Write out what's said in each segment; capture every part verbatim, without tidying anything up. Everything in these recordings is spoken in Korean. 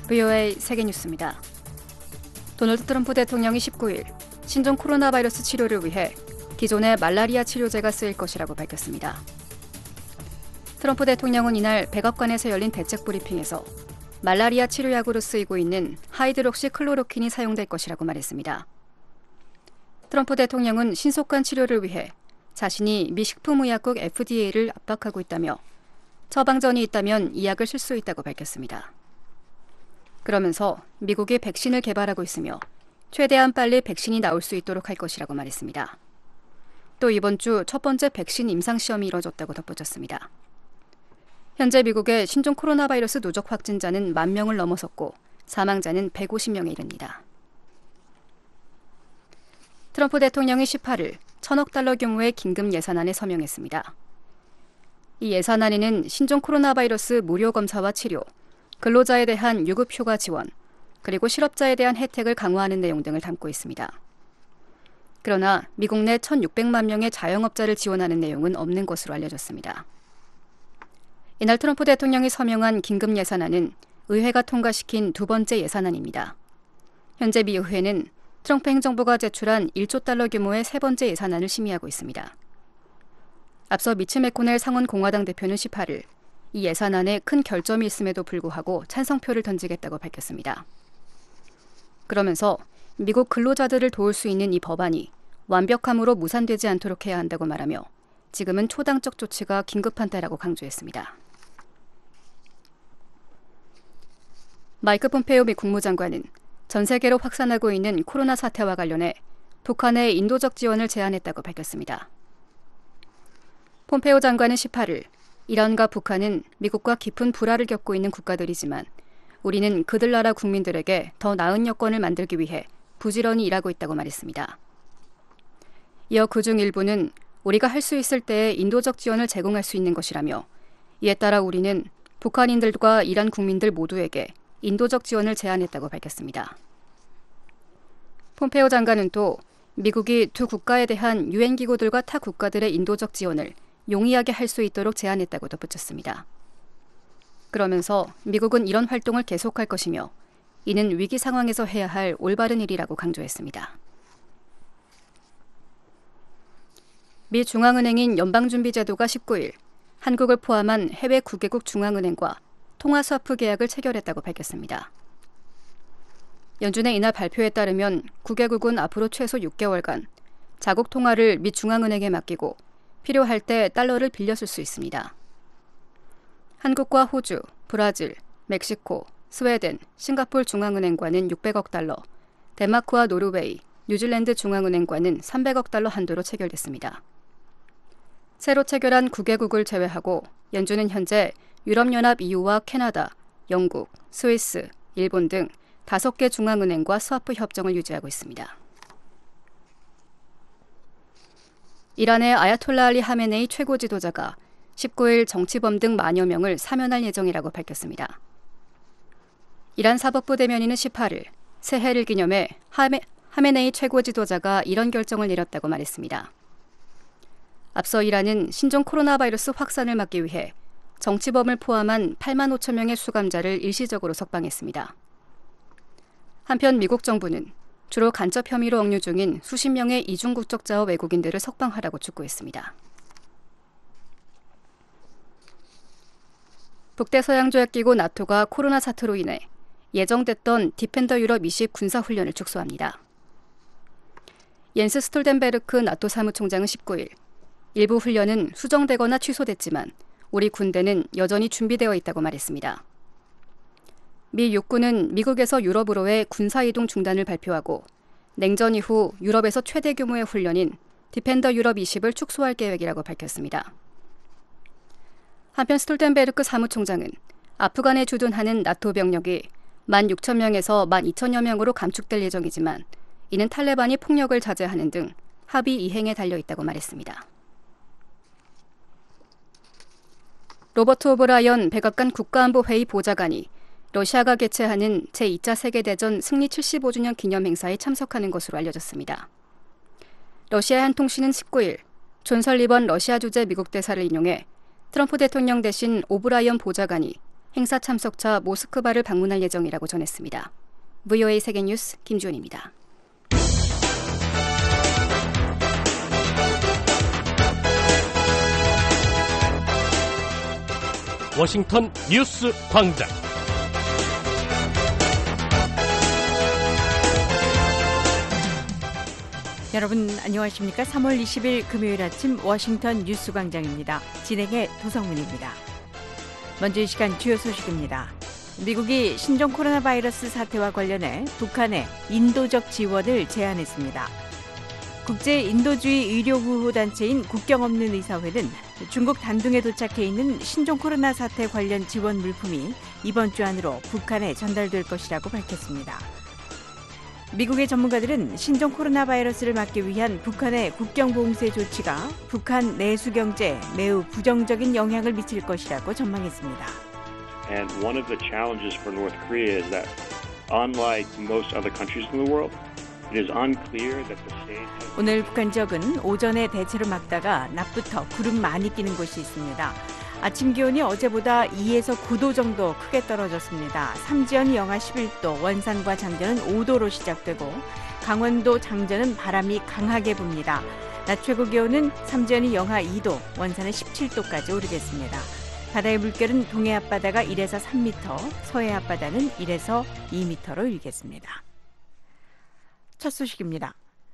브이오에이 세계뉴스입니다. 도널드 트럼프 대통령이 십구 일 신종 코로나 바이러스 치료를 위해 기존의 말라리아 치료제가 쓰일 것이라고 밝혔습니다. 트럼프 대통령은 이날 백악관에서 열린 대책 브리핑에서 말라리아 치료약으로 쓰이고 있는 하이드록시 클로로킨이 사용될 것이라고 말했습니다. 트럼프 대통령은 신속한 치료를 위해 자신이 미 식품의약국 에프디에이를 압박하고 있다며 처방전이 있다면 이 약을 쓸 수 있다고 밝혔습니다. 그러면서 미국이 백신을 개발하고 있으며 최대한 빨리 백신이 나올 수 있도록 할 것이라고 말했습니다. 또 이번 주 첫 번째 백신 임상시험이 이뤄졌다고 덧붙였습니다. 현재 미국의 신종 코로나 바이러스 누적 확진자는 만 명을 넘어섰고 사망자는 백오십 명에 이릅니다. 트럼프 대통령이 십팔 일 천억 달러 규모의 긴급 예산안에 서명했습니다. 이 예산안에는 신종 코로나 바이러스 무료 검사와 치료, 근로자에 대한 유급 휴가 지원, 그리고 실업자에 대한 혜택을 강화하는 내용 등을 담고 있습니다. 그러나 미국 내 천육백만 명의 자영업자를 지원하는 내용은 없는 것으로 알려졌습니다. 이날 트럼프 대통령이 서명한 긴급 예산안은 의회가 통과시킨 두 번째 예산안입니다. 현재 미 의회는 트럼프 행정부가 제출한 일조 달러 규모의 세 번째 예산안을 심의하고 있습니다. 앞서 미치 메코넬 상원 공화당 대표는 십팔 일 이 예산안에 큰 결점이 있음에도 불구하고 찬성표를 던지겠다고 밝혔습니다. 그러면서 미국 근로자들을 도울 수 있는 이 법안이 완벽함으로 무산되지 않도록 해야 한다고 말하며 지금은 초당적 조치가 긴급한 때라고 강조했습니다. 마이크 폼페이오 미 국무장관은 전 세계로 확산하고 있는 코로나 사태와 관련해 북한의 인도적 지원을 제안했다고 밝혔습니다. 폼페이오 장관은 십팔 일 이란과 북한은 미국과 깊은 불화를 겪고 있는 국가들이지만 우리는 그들 나라 국민들에게 더 나은 여건을 만들기 위해 부지런히 일하고 있다고 말했습니다. 이어 그중 일부는 우리가 할 수 있을 때에 인도적 지원을 제공할 수 있는 것이라며 이에 따라 우리는 북한인들과 이란 국민들 모두에게 인도적 지원을 제안했다고 밝혔습니다. 폼페이오 장관은 또 미국이 두 국가에 대한 유엔 기구들과 타 국가들의 인도적 지원을 용이하게 할 수 있도록 제안했다고 덧붙였습니다. 그러면서 미국은 이런 활동을 계속할 것이며 이는 위기 상황에서 해야 할 올바른 일이라고 강조했습니다. 미 중앙은행인 연방준비제도가 십구 일 한국을 포함한 해외 구 개국 중앙은행과 통화스와프 계약을 체결했다고 밝혔습니다. 연준의 이날 발표에 따르면 구 개국은 앞으로 최소 육 개월간 자국 통화를 미 중앙은행에 맡기고 필요할 때 달러를 빌려 쓸 수 있습니다. 한국과 호주, 브라질, 멕시코, 스웨덴, 싱가포르 중앙은행과는 육백억 달러, 덴마크와 노르웨이, 뉴질랜드 중앙은행과는 삼백억 달러 한도로 체결됐습니다. 새로 체결한 구 개국을 제외하고 연준은 현재 유럽연합 이유와 캐나다, 영국, 스위스, 일본 등 다섯 개 중앙은행과 스와프 협정을 유지하고 있습니다. 이란의 아야톨라 알리 하메네이 최고 지도자가 십구 일 정치범 등 만여 명을 사면할 예정이라고 밝혔습니다. 이란 사법부 대변인은 십팔 일 새해를 기념해 하메, 하메네이 최고 지도자가 이런 결정을 내렸다고 말했습니다. 앞서 이란은 신종 코로나 바이러스 확산을 막기 위해 정치범을 포함한 팔만 오천 명의 수감자를 일시적으로 석방했습니다. 한편 미국 정부는 주로 간첩 혐의로 억류 중인 수십 명의 이중 국적자와 외국인들을 석방하라고 촉구했습니다. 북대서양조약기구 나토가 코로나 사태로 인해 예정됐던 디펜더 유럽 이십 군사훈련을 축소합니다. 옌스 스톨텐베르크 나토 사무총장은 십구 일 일부 훈련은 수정되거나 취소됐지만 우리 군대는 여전히 준비되어 있다고 말했습니다. 미 육군은 미국에서 유럽으로의 군사이동 중단을 발표하고 냉전 이후 유럽에서 최대 규모의 훈련인 디펜더 유럽 이십을 축소할 계획이라고 밝혔습니다. 한편 스톨텐베르크 사무총장은 아프간에 주둔하는 나토 병력이 만 육천 명에서 만 이천여 명으로 감축될 예정이지만 이는 탈레반이 폭력을 자제하는 등 합의 이행에 달려있다고 말했습니다. 로버트 오브라이언 백악관 국가안보회의 보좌관이 러시아가 개최하는 제이 차 세계대전 승리 칠십오 주년 기념행사에 참석하는 것으로 알려졌습니다. 러시아 한 통신은 십구 일 존 설리번 러시아 주재 미국 대사를 인용해 트럼프 대통령 대신 오브라이언 보좌관이 행사 참석차 모스크바를 방문할 예정이라고 전했습니다. 브이오에이 세계뉴스 김주은입니다. 워싱턴 뉴스 광장. 여러분 안녕하십니까? 삼월 이십일 금요일 아침 워싱턴 뉴스 광장입니다. 진행의 도성문입니다. 먼저 이 시간 주요 소식입니다. 미국이 신종 코로나 바이러스 사태와 관련해 북한에 인도적 지원을 제안했습니다. 국제 인도주의 의료 구호 단체인 국경 없는 의사회는 중국 단둥에 도착해 있는 신종 코로나 사태 관련 지원 물품이 이번 주 안으로 북한에 전달될 것이라고 밝혔습니다. 미국의 전문가들은 신종 코로나 바이러스를 막기 위한 북한의 국경 봉쇄 조치가 북한 내수 경제에 매우 부정적인 영향을 미칠 것이라고 전망했습니다. And one of the challenges for North Korea is that unlike most other countries in the world, it is unclear that the state has... 오늘 북한 지역은 오전에 대체로 맑다가 낮부터 구름 많이 끼는 곳이 있습니다. 아침 기온이 어제보다 이에서 구 도 정도 크게 떨어졌습니다. 삼지연이 영하 십일 도, 원산과 장전은 오 도로 시작되고 강원도 장전은 바람이 강하게 붑니다. 낮 최고 기온은 삼지연이 영하 이 도, 원산은 십칠 도까지 오르겠습니다. 바다의 물결은 동해 앞바다가 일에서 삼 미터, 서해 앞바다는 일에서 이 미터로 일겠습니다. 첫 소식입니다.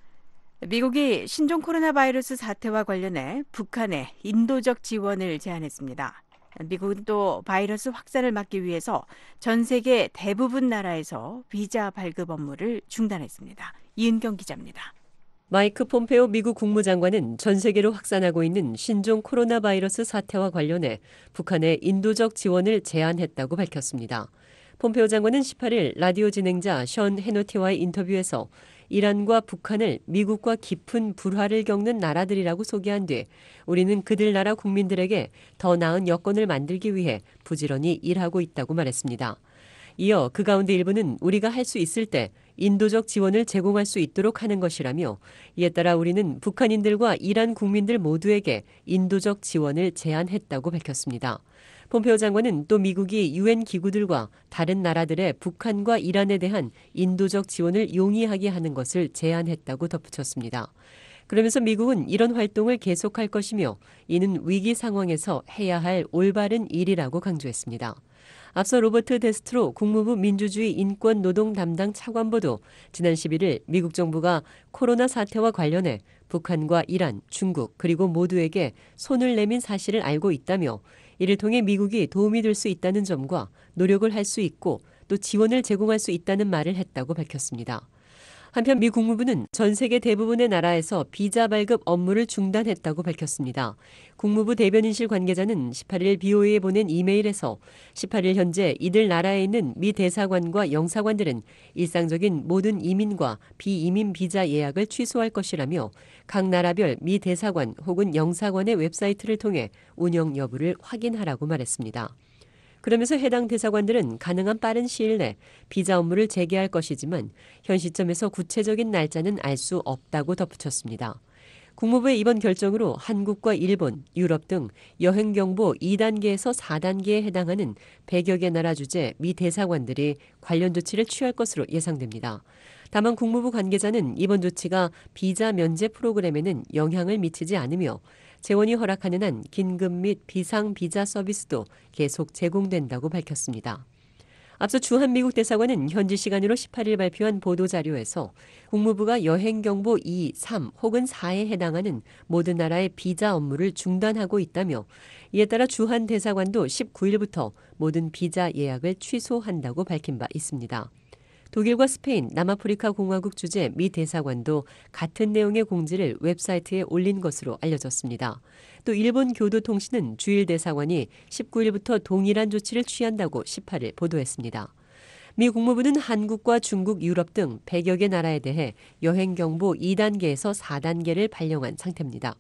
미국이 신종 코로나 바이러스 사태와 관련해 북한에 인도적 지원을 제안했습니다. 미국은 또 바이러스 확산을 막기 위해서 전 세계 대부분 나라에서 비자 발급 업무를 중단했습니다. 이은경 기자입니다. 마이크 폼페오 미국 국무장관은 전 세계로 확산하고 있는 신종 코로나 바이러스 사태와 관련해 북한에 인도적 지원을 제안했다고 밝혔습니다. 폼페오 장관은 십팔 일 라디오 진행자 션 해노티와의 인터뷰에서 이란과 북한을 미국과 깊은 불화를 겪는 나라들이라고 소개한 뒤 우리는 그들 나라 국민들에게 더 나은 여건을 만들기 위해 부지런히 일하고 있다고 말했습니다. 이어 그 가운데 일부는 우리가 할 수 있을 때 인도적 지원을 제공할 수 있도록 하는 것이라며 이에 따라 우리는 북한인들과 이란 국민들 모두에게 인도적 지원을 제안했다고 밝혔습니다. 폼페오 장관은 또 미국이 유엔 기구들과 다른 나라들의 북한과 이란에 대한 인도적 지원을 용이하게 하는 것을 제안했다고 덧붙였습니다. 그러면서 미국은 이런 활동을 계속할 것이며 이는 위기 상황에서 해야 할 올바른 일이라고 강조했습니다. 앞서 로버트 데스트로 국무부 민주주의 인권 노동 담당 차관보도 지난 십일 일 미국 정부가 코로나 사태와 관련해 북한과 이란, 중국 그리고 모두에게 손을 내민 사실을 알고 있다며 이를 통해 미국이 도움이 될 수 있다는 점과 노력을 할 수 있고 또 지원을 제공할 수 있다는 말을 했다고 밝혔습니다. 한편 미 국무부는 전 세계 대부분의 나라에서 비자 발급 업무를 중단했다고 밝혔습니다. 국무부 대변인실 관계자는 십팔 일 비오에이에 보낸 이메일에서 십팔 일 현재 이들 나라에 있는 미 대사관과 영사관들은 일상적인 모든 이민과 비이민 비자 예약을 취소할 것이라며 각 나라별 미 대사관 혹은 영사관의 웹사이트를 통해 운영 여부를 확인하라고 말했습니다. 그러면서 해당 대사관들은 가능한 빠른 시일 내 비자 업무를 재개할 것이지만 현 시점에서 구체적인 날짜는 알 수 없다고 덧붙였습니다. 국무부의 이번 결정으로 한국과 일본, 유럽 등 여행경보 이 단계에서 사 단계에 해당하는 백여 개 나라 주재 미 대사관들이 관련 조치를 취할 것으로 예상됩니다. 다만 국무부 관계자는 이번 조치가 비자 면제 프로그램에는 영향을 미치지 않으며 재원이 허락하는 한 긴급 및 비상 비자 서비스도 계속 제공된다고 밝혔습니다. 앞서 주한 미국 대사관은 현지 시간으로 십팔 일 발표한 보도자료에서 국무부가 여행경보 이, 삼 혹은 사에 해당하는 모든 나라의 비자 업무를 중단하고 있다며 이에 따라 주한 대사관도 십구 일부터 모든 비자 예약을 취소한다고 밝힌 바 있습니다. 독일과 스페인, 남아프리카 공화국 주재 미 대사관도 같은 내용의 공지를 웹사이트에 올린 것으로 알려졌습니다. 또 일본 교도통신은 주일 대사관이 십구 일부터 동일한 조치를 취한다고 십팔 일 보도했습니다. 미 국무부는 한국과 중국, 유럽 등 백여 개 나라에 대해 여행경보 이 단계에서 사 단계를 발령한 상태입니다.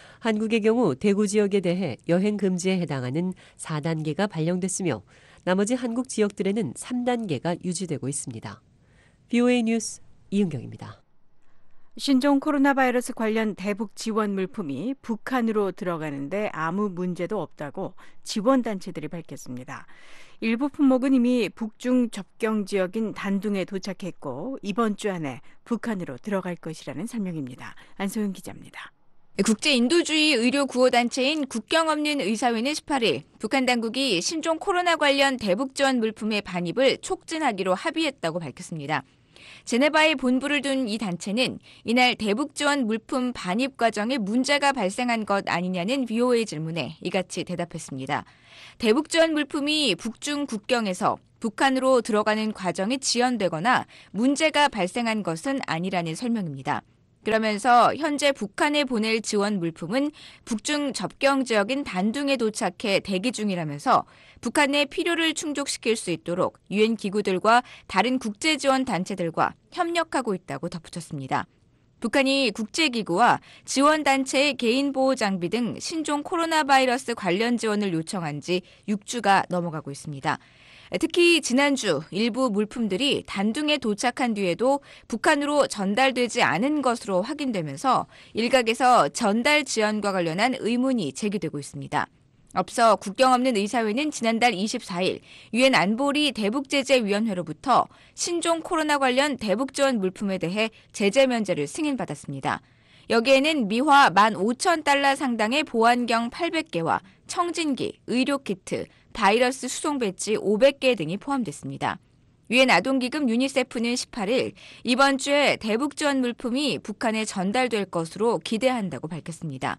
한국의 경우 대구 지역에 대해 여행 금지에 해당하는 사 단계가 발령됐으며 나머지 한국 지역들에는 삼 단계가 유지되고 있습니다. 비오에이 뉴스 이은경입니다. 신종 코로나 바이러스 관련 대북 지원 물품이 북한으로 들어가는데 아무 문제도 없다고 지원단체들이 밝혔습니다. 일부 품목은 이미 북중 접경 지역인 단둥에 도착했고 이번 주 안에 북한으로 들어갈 것이라는 설명입니다. 안소영 기자입니다. 국제인도주의 의료구호단체인 국경없는 의사회는 십팔 일 북한 당국이 신종 코로나 관련 대북 지원 물품의 반입을 촉진하기로 합의했다고 밝혔습니다. 제네바에 본부를 둔 이 단체는 이날 대북 지원 물품 반입 과정에 문제가 발생한 것 아니냐는 브이오에이 질문에 이같이 대답했습니다. 대북 지원 물품이 북중 국경에서 북한으로 들어가는 과정이 지연되거나 문제가 발생한 것은 아니라는 설명입니다. 그러면서 현재 북한에 보낼 지원 물품은 북중 접경 지역인 단둥에 도착해 대기 중이라면서 북한 내 필요를 충족시킬 수 있도록 유엔 기구들과 다른 국제 지원 단체들과 협력하고 있다고 덧붙였습니다. 북한이 국제기구와 지원단체의 개인보호 장비 등 신종 코로나 바이러스 관련 지원을 요청한 지 육 주가 넘어가고 있습니다. 특히 지난주 일부 물품들이 단둥에 도착한 뒤에도 북한으로 전달되지 않은 것으로 확인되면서 일각에서 전달 지연과 관련한 의문이 제기되고 있습니다. 앞서 국경없는 의사회는 지난달 이십사 일 유엔 안보리 대북제재위원회로부터 신종 코로나 관련 대북 지원 물품에 대해 제재 면제를 승인받았습니다. 여기에는 미화 만 오천 달러 상당의 보안경 팔백 개와 청진기, 의료키트, 바이러스 수송 배지 오백 개 등이 포함됐습니다. 유엔 아동기금 유니세프는 십팔 일 이번 주에 대북 지원 물품이 북한에 전달될 것으로 기대한다고 밝혔습니다.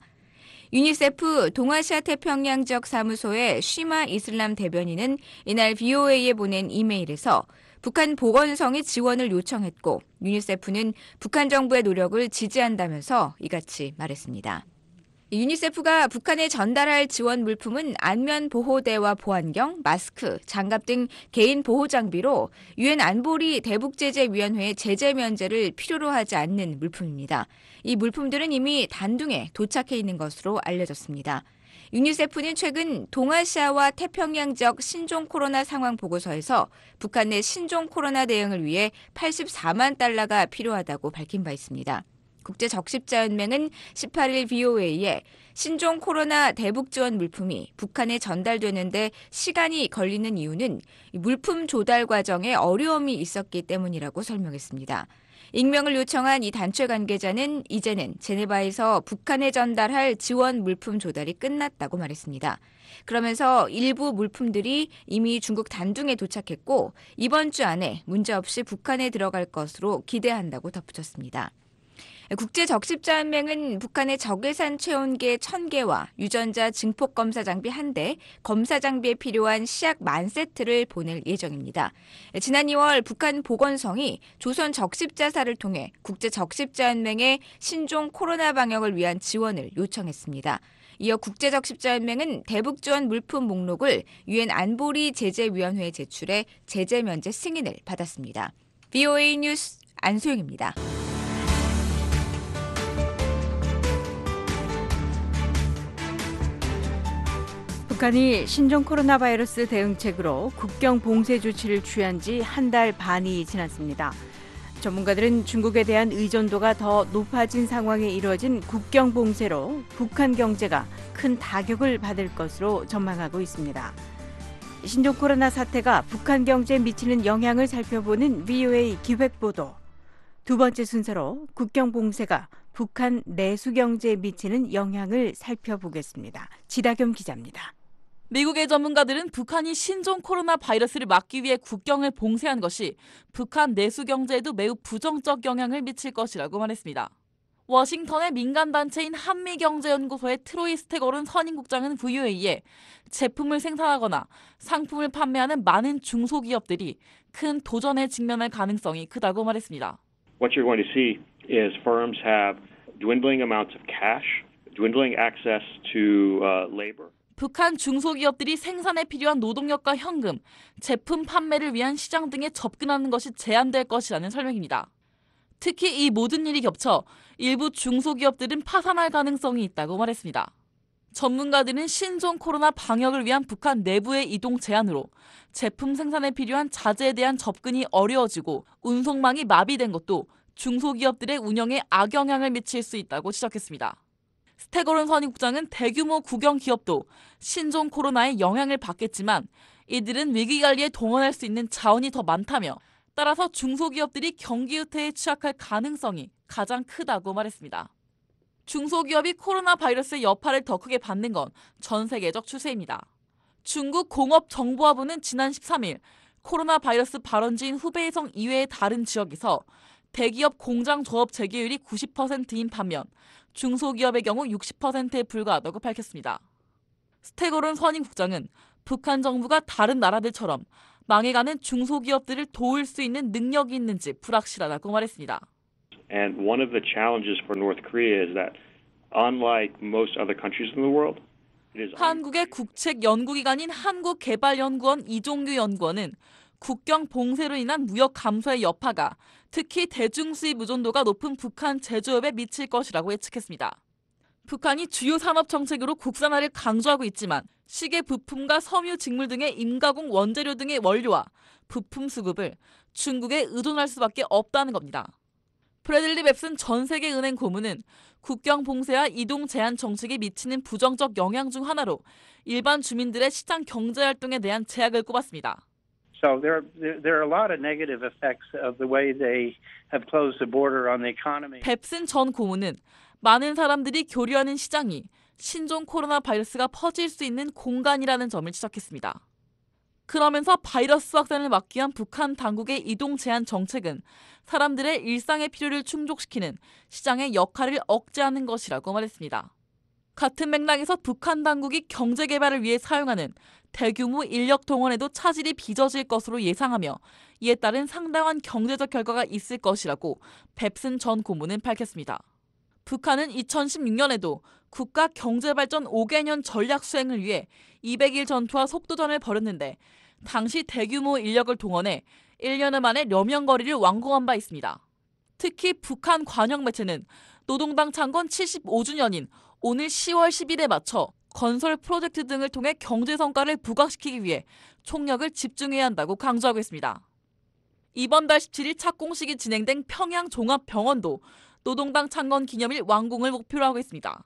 유니세프 동아시아 태평양 지역 사무소의 쉬마 이슬람 대변인은 이날 브이오에이에 보낸 이메일에서 북한 보건성의 지원을 요청했고 유니세프는 북한 정부의 노력을 지지한다면서 이같이 말했습니다. 유니세프가 북한에 전달할 지원 물품은 안면 보호대와 보안경, 마스크, 장갑 등 개인 보호 장비로 유엔 안보리 대북제재위원회의 제재 면제를 필요로 하지 않는 물품입니다. 이 물품들은 이미 단둥에 도착해 있는 것으로 알려졌습니다. 유니세프는 최근 동아시아와 태평양 지역 신종 코로나 상황 보고서에서 북한 내 신종 코로나 대응을 위해 팔십사만 달러가 필요하다고 밝힌 바 있습니다. 국제적십자연맹은 십팔 일 브이오에이에 신종 코로나 대북 지원 물품이 북한에 전달되는데 시간이 걸리는 이유는 물품 조달 과정에 어려움이 있었기 때문이라고 설명했습니다. 익명을 요청한 이 단체 관계자는 이제는 제네바에서 북한에 전달할 지원 물품 조달이 끝났다고 말했습니다. 그러면서 일부 물품들이 이미 중국 단둥에 도착했고 이번 주 안에 문제없이 북한에 들어갈 것으로 기대한다고 덧붙였습니다. 국제적십자연맹은 북한의 적외선 체온계 천 개와 유전자 증폭 검사 장비 한 대, 검사 장비에 필요한 시약 만 세트를 보낼 예정입니다. 지난 이월 북한 보건성이 조선 적십자사를 통해 국제적십자연맹에 신종 코로나 방역을 위한 지원을 요청했습니다. 이어 국제적십자연맹은 대북 지원 물품 목록을 유엔 안보리 제재위원회에 제출해 제재 면제 승인을 받았습니다. 브이오에이 뉴스 안소영입니다. 북한이 신종 코로나 바이러스 대응책으로 국경 봉쇄 조치를 취한 지 한 달 반이 지났습니다. 전문가들은 중국에 대한 의존도가 더 높아진 상황에 이뤄진 국경 봉쇄로 북한 경제가 큰 타격을 받을 것으로 전망하고 있습니다. 신종 코로나 사태가 북한 경제에 미치는 영향을 살펴보는 브이오에이 기획보도. 두 번째 순서로 국경 봉쇄가 북한 내수 경제에 미치는 영향을 살펴보겠습니다. 지다겸 기자입니다. 미국의 전문가들은 북한이 신종 코로나 바이러스를 막기 위해 국경을 봉쇄한 것이 북한 내수 경제에도 매우 부정적 영향을 미칠 것이라고 말했습니다. 워싱턴의 민간단체인 한미경제연구소의 트로이 스테거룬 선임국장은 브이오에이에 제품을 생산하거나 상품을 판매하는 많은 중소기업들이 큰 도전에 직면할 가능성이 크다고 말했습니다. What you're going to see is firms have dwindling amounts of cash, dwindling access to uh, labor. 북한 중소기업들이 생산에 필요한 노동력과 현금, 제품 판매를 위한 시장 등에 접근하는 것이 제한될 것이라는 설명입니다. 특히 이 모든 일이 겹쳐 일부 중소기업들은 파산할 가능성이 있다고 말했습니다. 전문가들은 신종 코로나 방역을 위한 북한 내부의 이동 제한으로 제품 생산에 필요한 자재에 대한 접근이 어려워지고 운송망이 마비된 것도 중소기업들의 운영에 악영향을 미칠 수 있다고 지적했습니다. 스테거론 선임국장은 대규모 국영 기업도 신종 코로나의 영향을 받겠지만 이들은 위기관리에 동원할 수 있는 자원이 더 많다며 따라서 중소기업들이 경기 후퇴에 취약할 가능성이 가장 크다고 말했습니다. 중소기업이 코로나 바이러스의 여파를 더 크게 받는 건 전 세계적 추세입니다. 중국 공업정보화부는 지난 십삼 일 코로나 바이러스 발원지인 후베이성 이외의 다른 지역에서 대기업 공장 조업 재개율이 구십 퍼센트인 반면 중소기업의 경우 육십 퍼센트에 불과하다고 밝혔습니다. 스테거론 선임국장은 북한 정부가 다른 나라들처럼 망해가는 중소기업들을 도울 수 있는 능력이 있는지 불확실하다고 말했습니다. And one of the challenges for North Korea is that unlike most other countries in the world, it is 한국의 국책 연구기관인 한국개발연구원 이종규 연구원은 국경 봉쇄로 인한 무역 감소의 여파가 특히 대중수입 의존도가 높은 북한 제조업에 미칠 것이라고 예측했습니다. 북한이 주요 산업 정책으로 국산화를 강조하고 있지만 시계 부품과 섬유 직물 등의 임가공 원재료 등의 원료와 부품 수급을 중국에 의존할 수밖에 없다는 겁니다. 브래들리 뱁슨 전 세계 은행 고문은 국경 봉쇄와 이동 제한 정책이 미치는 부정적 영향 중 하나로 일반 주민들의 시장 경제 활동에 대한 제약을 꼽았습니다. So there, there are a lot of negative effects of the way they have closed the border on the economy. 뱁슨 전 고문은 많은 사람들이 교류하는 시장이 신종 코로나 바이러스가 퍼질 수 있는 공간이라는 점을 지적했습니다. 그러면서 바이러스 확산을 막기 위한 북한 당국의 이동 제한 정책은 사람들의 일상의 필요를 충족시키는 시장의 역할을 억제하는 것이라고 말했습니다. 같은 맥락에서 북한 당국이 경제 개발을 위해 사용하는 대규모 인력 동원에도 차질이 빚어질 것으로 예상하며 이에 따른 상당한 경제적 결과가 있을 것이라고 뱁슨 전 고문은 밝혔습니다. 북한은 이천십육 년에도 국가 경제발전 오 개년 전략 수행을 위해 이백 일 전투와 속도전을 벌였는데 당시 대규모 인력을 동원해 일 년 만에 려명거리를 완공한 바 있습니다. 특히 북한 관영 매체는 노동당 창건 칠십오 주년인 오늘 시월 십일에 맞춰 건설 프로젝트 등을 통해 경제 성과를 부각시키기 위해 총력을 집중해야 한다고 강조하고 있습니다. 이번 달 십칠 일 착공식이 진행된 평양종합병원도 노동당 창건 기념일 완공을 목표로 하고 있습니다.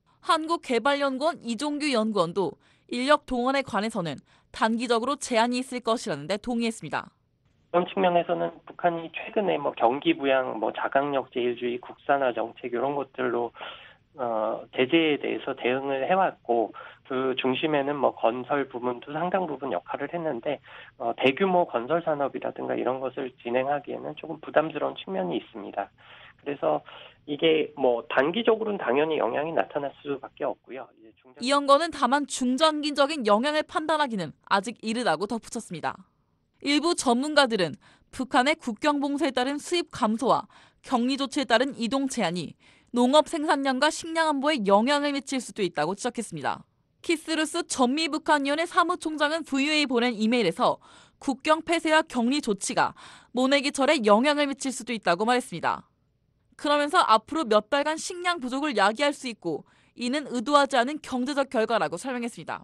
한국개발연구원 이종규 연구원도 인력 동원에 관해서는 단기적으로 제한이 있을 것이라는 데 동의했습니다. 그런 측면에서는 북한이 최근에 뭐 경기 부양, 뭐 자강력 제일주의, 국산화 정책 이런 것들로 어, 제재에 대해서 대응을 해왔고 그 중심에는 뭐 건설 부문도 상당 부분 역할을 했는데 어, 대규모 건설 산업이라든가 이런 것을 진행하기에는 조금 부담스러운 측면이 있습니다. 그래서 이게 뭐 단기적으로는 당연히 영향이 나타날 수밖에 없고요. 이제 중장... 이 연구원은 다만 중장기적인 영향을 판단하기는 아직 이르다고 덧붙였습니다. 일부 전문가들은 북한의 국경 봉쇄에 따른 수입 감소와 격리 조치에 따른 이동 제한이 농업 생산량과 식량 안보에 영향을 미칠 수도 있다고 지적했습니다. 키스루스 전미북한위원회 사무총장은 브이오에이에 보낸 이메일에서 국경 폐쇄와 격리 조치가 모내기철에 영향을 미칠 수도 있다고 말했습니다. 그러면서 앞으로 몇 달간 식량 부족을 야기할 수 있고 이는 의도하지 않은 경제적 결과라고 설명했습니다.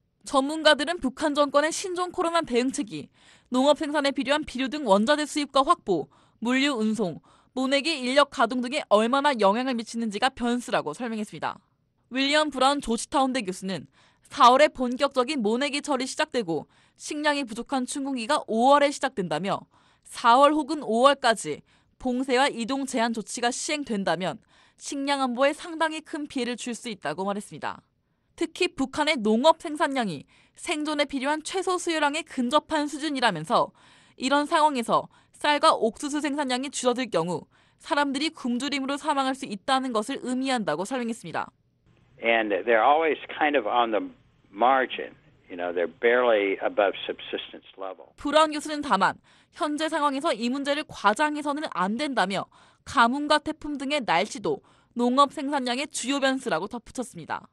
전문가들은 북한 정권의 신종 코로나 대응책이 농업 생산에 필요한 비료 등 원자재 수입과 확보, 물류 운송, 모내기 인력 가동 등에 얼마나 영향을 미치는지가 변수라고 설명했습니다. 윌리엄 브라운 조지타운대 교수는 사월에 본격적인 모내기철이 시작되고 식량이 부족한 춘궁기가 오월에 시작된다며 사월 혹은 오월까지 봉쇄와 이동 제한 조치가 시행된다면 식량 안보에 상당히 큰 피해를 줄 수 있다고 말했습니다. 특히 북한의 농업 생산량이 생존에 필요한 최소 수요량에 근접한 수준이라면서 이런 상황에서 쌀과 옥수수 생산량이 줄어들 경우 사람들이 굶주림으로 사망할 수 있다는 것을 의미한다고 설명했습니다. And they're always kind of on the margin. You know, they're barely above subsistence level. 브라운 교수는 다만 현재 상황에서 이 문제를 과장해서는 안 된다며 가뭄과 태풍 등의 날씨도 농업 생산량의 주요 변수라고 덧붙였습니다.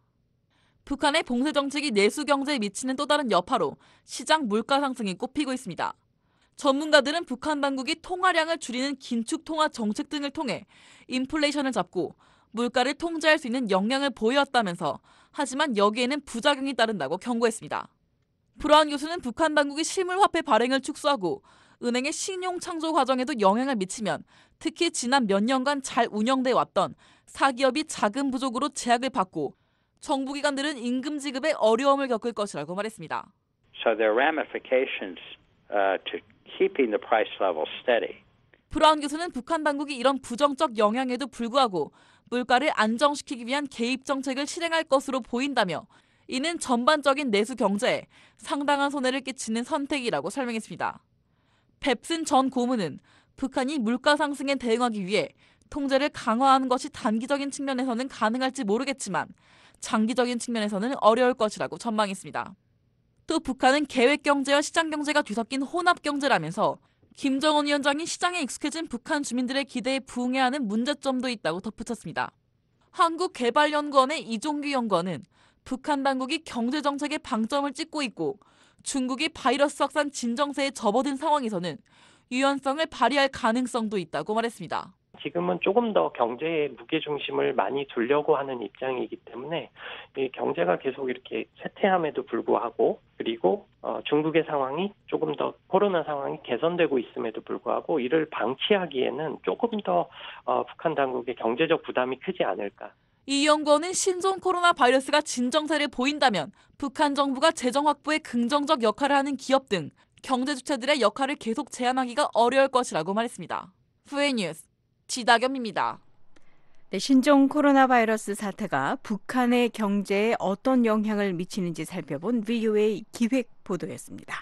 북한의 봉쇄 정책이 내수 경제에 미치는 또 다른 여파로 시장 물가 상승이 꼽히고 있습니다. 전문가들은 북한 당국이 통화량을 줄이는 긴축 통화 정책 등을 통해 인플레이션을 잡고 물가를 통제할 수 있는 역량을 보여왔다면서 하지만 여기에는 부작용이 따른다고 경고했습니다. 브라운 교수는 북한 당국이 실물화폐 발행을 축소하고 은행의 신용 창조 과정에도 영향을 미치면 특히 지난 몇 년간 잘 운영돼 왔던 사기업이 자금 부족으로 제약을 받고 정부기관들은 임금 지급에 어려움을 겪을 것이라고 말했습니다. So there are ramifications uh, to keeping the price level steady. 브라운 교수는 북한 당국이 이런 부정적 영향에도 불구하고 물가를 안정시키기 위한 개입 정책을 실행할 것으로 보인다며 이는 전반적인 내수 경제에 상당한 손해를 끼치는 선택이라고 설명했습니다. 뱁슨 전 고문은 북한이 물가 상승에 대응하기 위해 통제를 강화하는 것이 단기적인 측면에서는 가능할지 모르겠지만 장기적인 측면에서는 어려울 것이라고 전망했습니다. 또 북한은 계획경제와 시장경제가 뒤섞인 혼합경제라면서 김정은 위원장이 시장에 익숙해진 북한 주민들의 기대에 부응해야 하는 문제점도 있다고 덧붙였습니다. 한국개발연구원의 이종규 연구원은 북한 당국이 경제정책에 방점을 찍고 있고 중국이 바이러스 확산 진정세에 접어든 상황에서는 유연성을 발휘할 가능성도 있다고 말했습니다. 지금은 조금 더 경제에 무게중심을 많이 두려고 하는 입장이기 때문에 이 경제가 계속 이렇게 쇠퇴함에도 불구하고 그리고 어, 중국의 상황이 조금 더 코로나 상황이 개선되고 있음에도 불구하고 이를 방치하기에는 조금 더 어, 북한 당국의 경제적 부담이 크지 않을까. 이 연구원은 신종 코로나 바이러스가 진정세를 보인다면 북한 정부가 재정 확보에 긍정적 역할을 하는 기업 등 경제 주체들의 역할을 계속 제한하기가 어려울 것이라고 말했습니다. 후에 뉴스 지다겸입니다. 네, 신종 코로나 바이러스 사태가 북한의 경제에 어떤 영향을 미치는지 살펴본 브이오에이 기획 보도였습니다.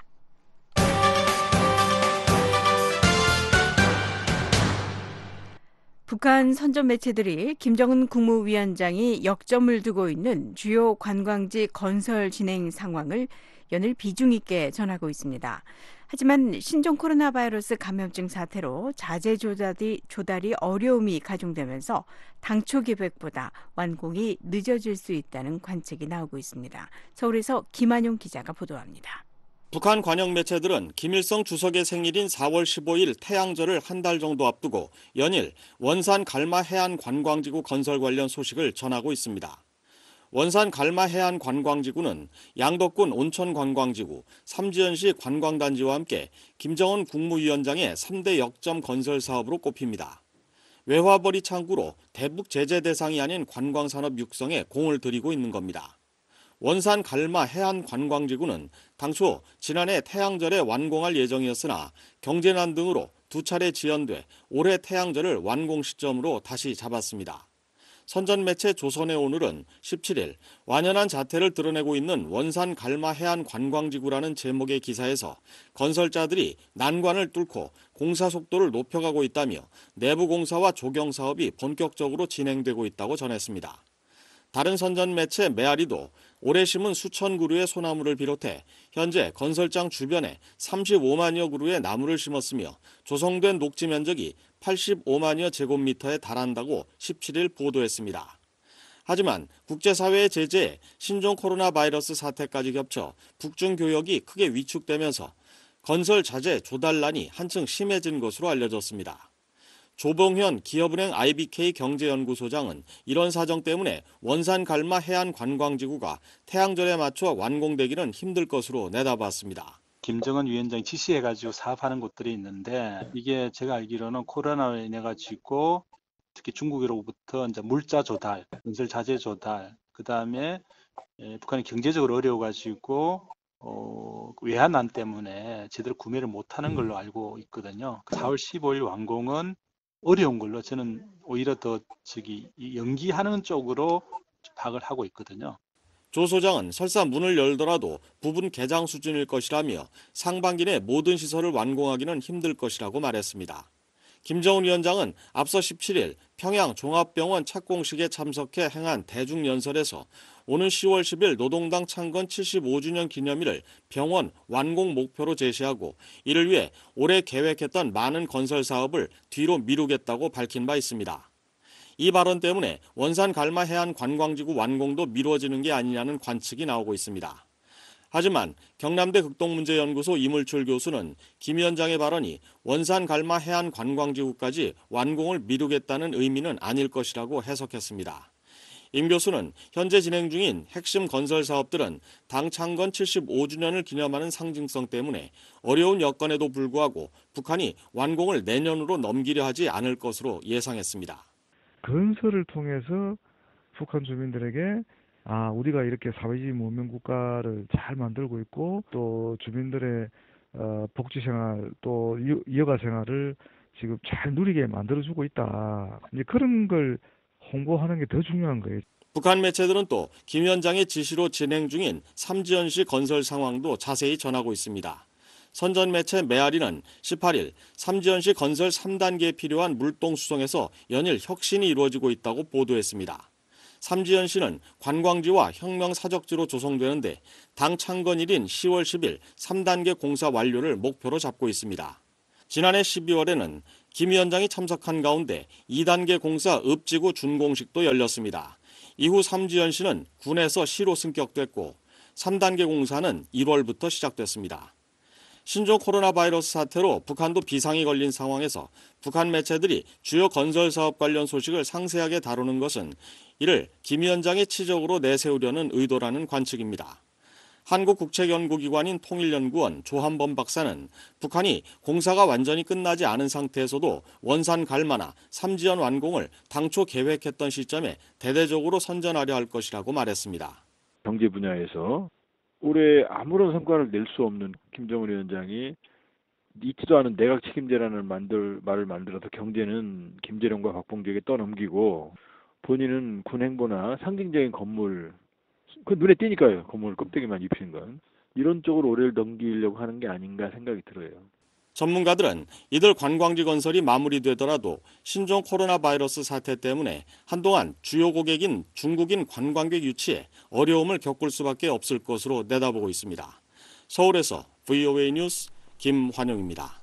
북한 선전 매체들이 김정은 국무위원장이 역점을 두고 있는 주요 관광지 건설 진행 상황을 연일 비중 있게 전하고 있습니다. 하지만 신종 코로나 바이러스 감염증 사태로 자재 조달이, 조달이 어려움이 가중되면서 당초 계획보다 완공이 늦어질 수 있다는 관측이 나오고 있습니다. 서울에서 김한용 기자가 보도합니다. 북한 관영 매체들은 김일성 주석의 생일인 사월 십오일 태양절을 한 달 정도 앞두고 연일 원산 갈마 해안 관광지구 건설 관련 소식을 전하고 있습니다. 원산 갈마 해안 관광지구는 양덕군 온천 관광지구, 삼지연시 관광단지와 함께 김정은 국무위원장의 삼 대 역점 건설 사업으로 꼽힙니다. 외화벌이 창구로 대북 제재 대상이 아닌 관광산업 육성에 공을 들이고 있는 겁니다. 원산 갈마 해안 관광지구는 당초 지난해 태양절에 완공할 예정이었으나 경제난 등으로 두 차례 지연돼 올해 태양절을 완공 시점으로 다시 잡았습니다. 선전 매체 조선의 오늘은 십칠일 완연한 자태를 드러내고 있는 원산 갈마 해안 관광지구라는 제목의 기사에서 건설자들이 난관을 뚫고 공사 속도를 높여가고 있다며 내부 공사와 조경 사업이 본격적으로 진행되고 있다고 전했습니다. 다른 선전 매체 메아리도 올해 심은 수천 그루의 소나무를 비롯해 현재 건설장 주변에 삼십오만여 그루의 나무를 심었으며 조성된 녹지 면적이 팔십오만여 제곱미터에 달한다고 십칠일 보도했습니다. 하지만 국제사회의 제재에 신종 코로나 바이러스 사태까지 겹쳐 북중 교역이 크게 위축되면서 건설 자재 조달난이 한층 심해진 것으로 알려졌습니다. 조봉현 기업은행 아이비케이 경제연구소장은 이런 사정 때문에 원산 갈마 해안 관광지구가 태양절에 맞춰 완공되기는 힘들 것으로 내다봤습니다. 김정은 위원장이 지시해가지고 사업하는 곳들이 있는데 이게 제가 알기로는 코로나로 인해 가지고 특히 중국으로부터 이제 물자 조달, 건설 자재 조달, 그 다음에 북한이 경제적으로 어려워가지고 어, 외환난 때문에 제대로 구매를 못하는 걸로 알고 있거든요. 사월 십오일 완공은 어려운 걸로 저는 오히려 더 저기 연기하는 쪽으로 파악을 하고 있거든요. 조 소장은 설사 문을 열더라도 부분 개장 수준일 것이라며 상반기 내 모든 시설을 완공하기는 힘들 것이라고 말했습니다. 김정은 위원장은 앞서 십칠일 평양 종합병원 착공식에 참석해 행한 대중연설에서 오는 시월 십일 노동당 창건 칠십오주년 기념일을 병원 완공 목표로 제시하고 이를 위해 올해 계획했던 많은 건설 사업을 뒤로 미루겠다고 밝힌 바 있습니다. 이 발언 때문에 원산 갈마 해안 관광지구 완공도 미뤄지는 게 아니냐는 관측이 나오고 있습니다. 하지만 경남대 극동문제연구소 이물출 교수는 김 위원장의 발언이 원산 갈마 해안 관광지구까지 완공을 미루겠다는 의미는 아닐 것이라고 해석했습니다. 임 교수는 현재 진행 중인 핵심 건설 사업들은 당 창건 칠십오 주년을 기념하는 상징성 때문에 어려운 여건에도 불구하고 북한이 완공을 내년으로 넘기려 하지 않을 것으로 예상했습니다. 건설을 통해서 북한 주민들에게 아 우리가 이렇게 사회주의 문명 국가를 잘 만들고 있고 또 주민들의 어, 복지 생활 또 여가 생활을 지금 잘 누리게 만들어주고 있다. 이제 그런 걸 홍보하는 게 더 중요한 거예요. 북한 매체들은 또 김 위원장의 지시로 진행 중인 삼지연시 건설 상황도 자세히 전하고 있습니다. 선전 매체 메아리는 십팔 일 삼지연시 건설 삼 단계에 필요한 물동 수송에서 연일 혁신이 이루어지고 있다고 보도했습니다. 삼지연시는 관광지와 혁명 사적지로 조성되는데 당 창건일인 시월 십일 삼 단계 공사 완료를 목표로 잡고 있습니다. 지난해 십이월에는 김 위원장이 참석한 가운데 이 단계 공사 읍지구 준공식도 열렸습니다. 이후 삼지연시는 군에서 시로 승격됐고 삼 단계 공사는 일월부터 시작됐습니다. 신종 코로나 바이러스 사태로 북한도 비상이 걸린 상황에서 북한 매체들이 주요 건설 사업 관련 소식을 상세하게 다루는 것은 이를 김 위원장의 치적으로 내세우려는 의도라는 관측입니다. 한국국책연구기관인 통일연구원 조한범 박사는 북한이 공사가 완전히 끝나지 않은 상태에서도 원산 갈마나 삼지연 완공을 당초 계획했던 시점에 대대적으로 선전하려 할 것이라고 말했습니다. 경제 분야에서 올해 아무런 성과를 낼 수 없는 김정은 위원장이 있지도 않은 내각 책임제라는 만들, 말을 만들어서 경제는 김재룡과 박봉주에게 떠넘기고 본인은 군 행보나 상징적인 건물 그 눈에 띄니까요. 건물 껍데기만 입힌 건. 이런 쪽으로 올해를 넘기려고 하는 게 아닌가 생각이 들어요. 전문가들은 이들 관광지 건설이 마무리되더라도 신종 코로나 바이러스 사태 때문에 한동안 주요 고객인 중국인 관광객 유치에 어려움을 겪을 수밖에 없을 것으로 내다보고 있습니다. 서울에서 브이오에이 뉴스 김환영입니다.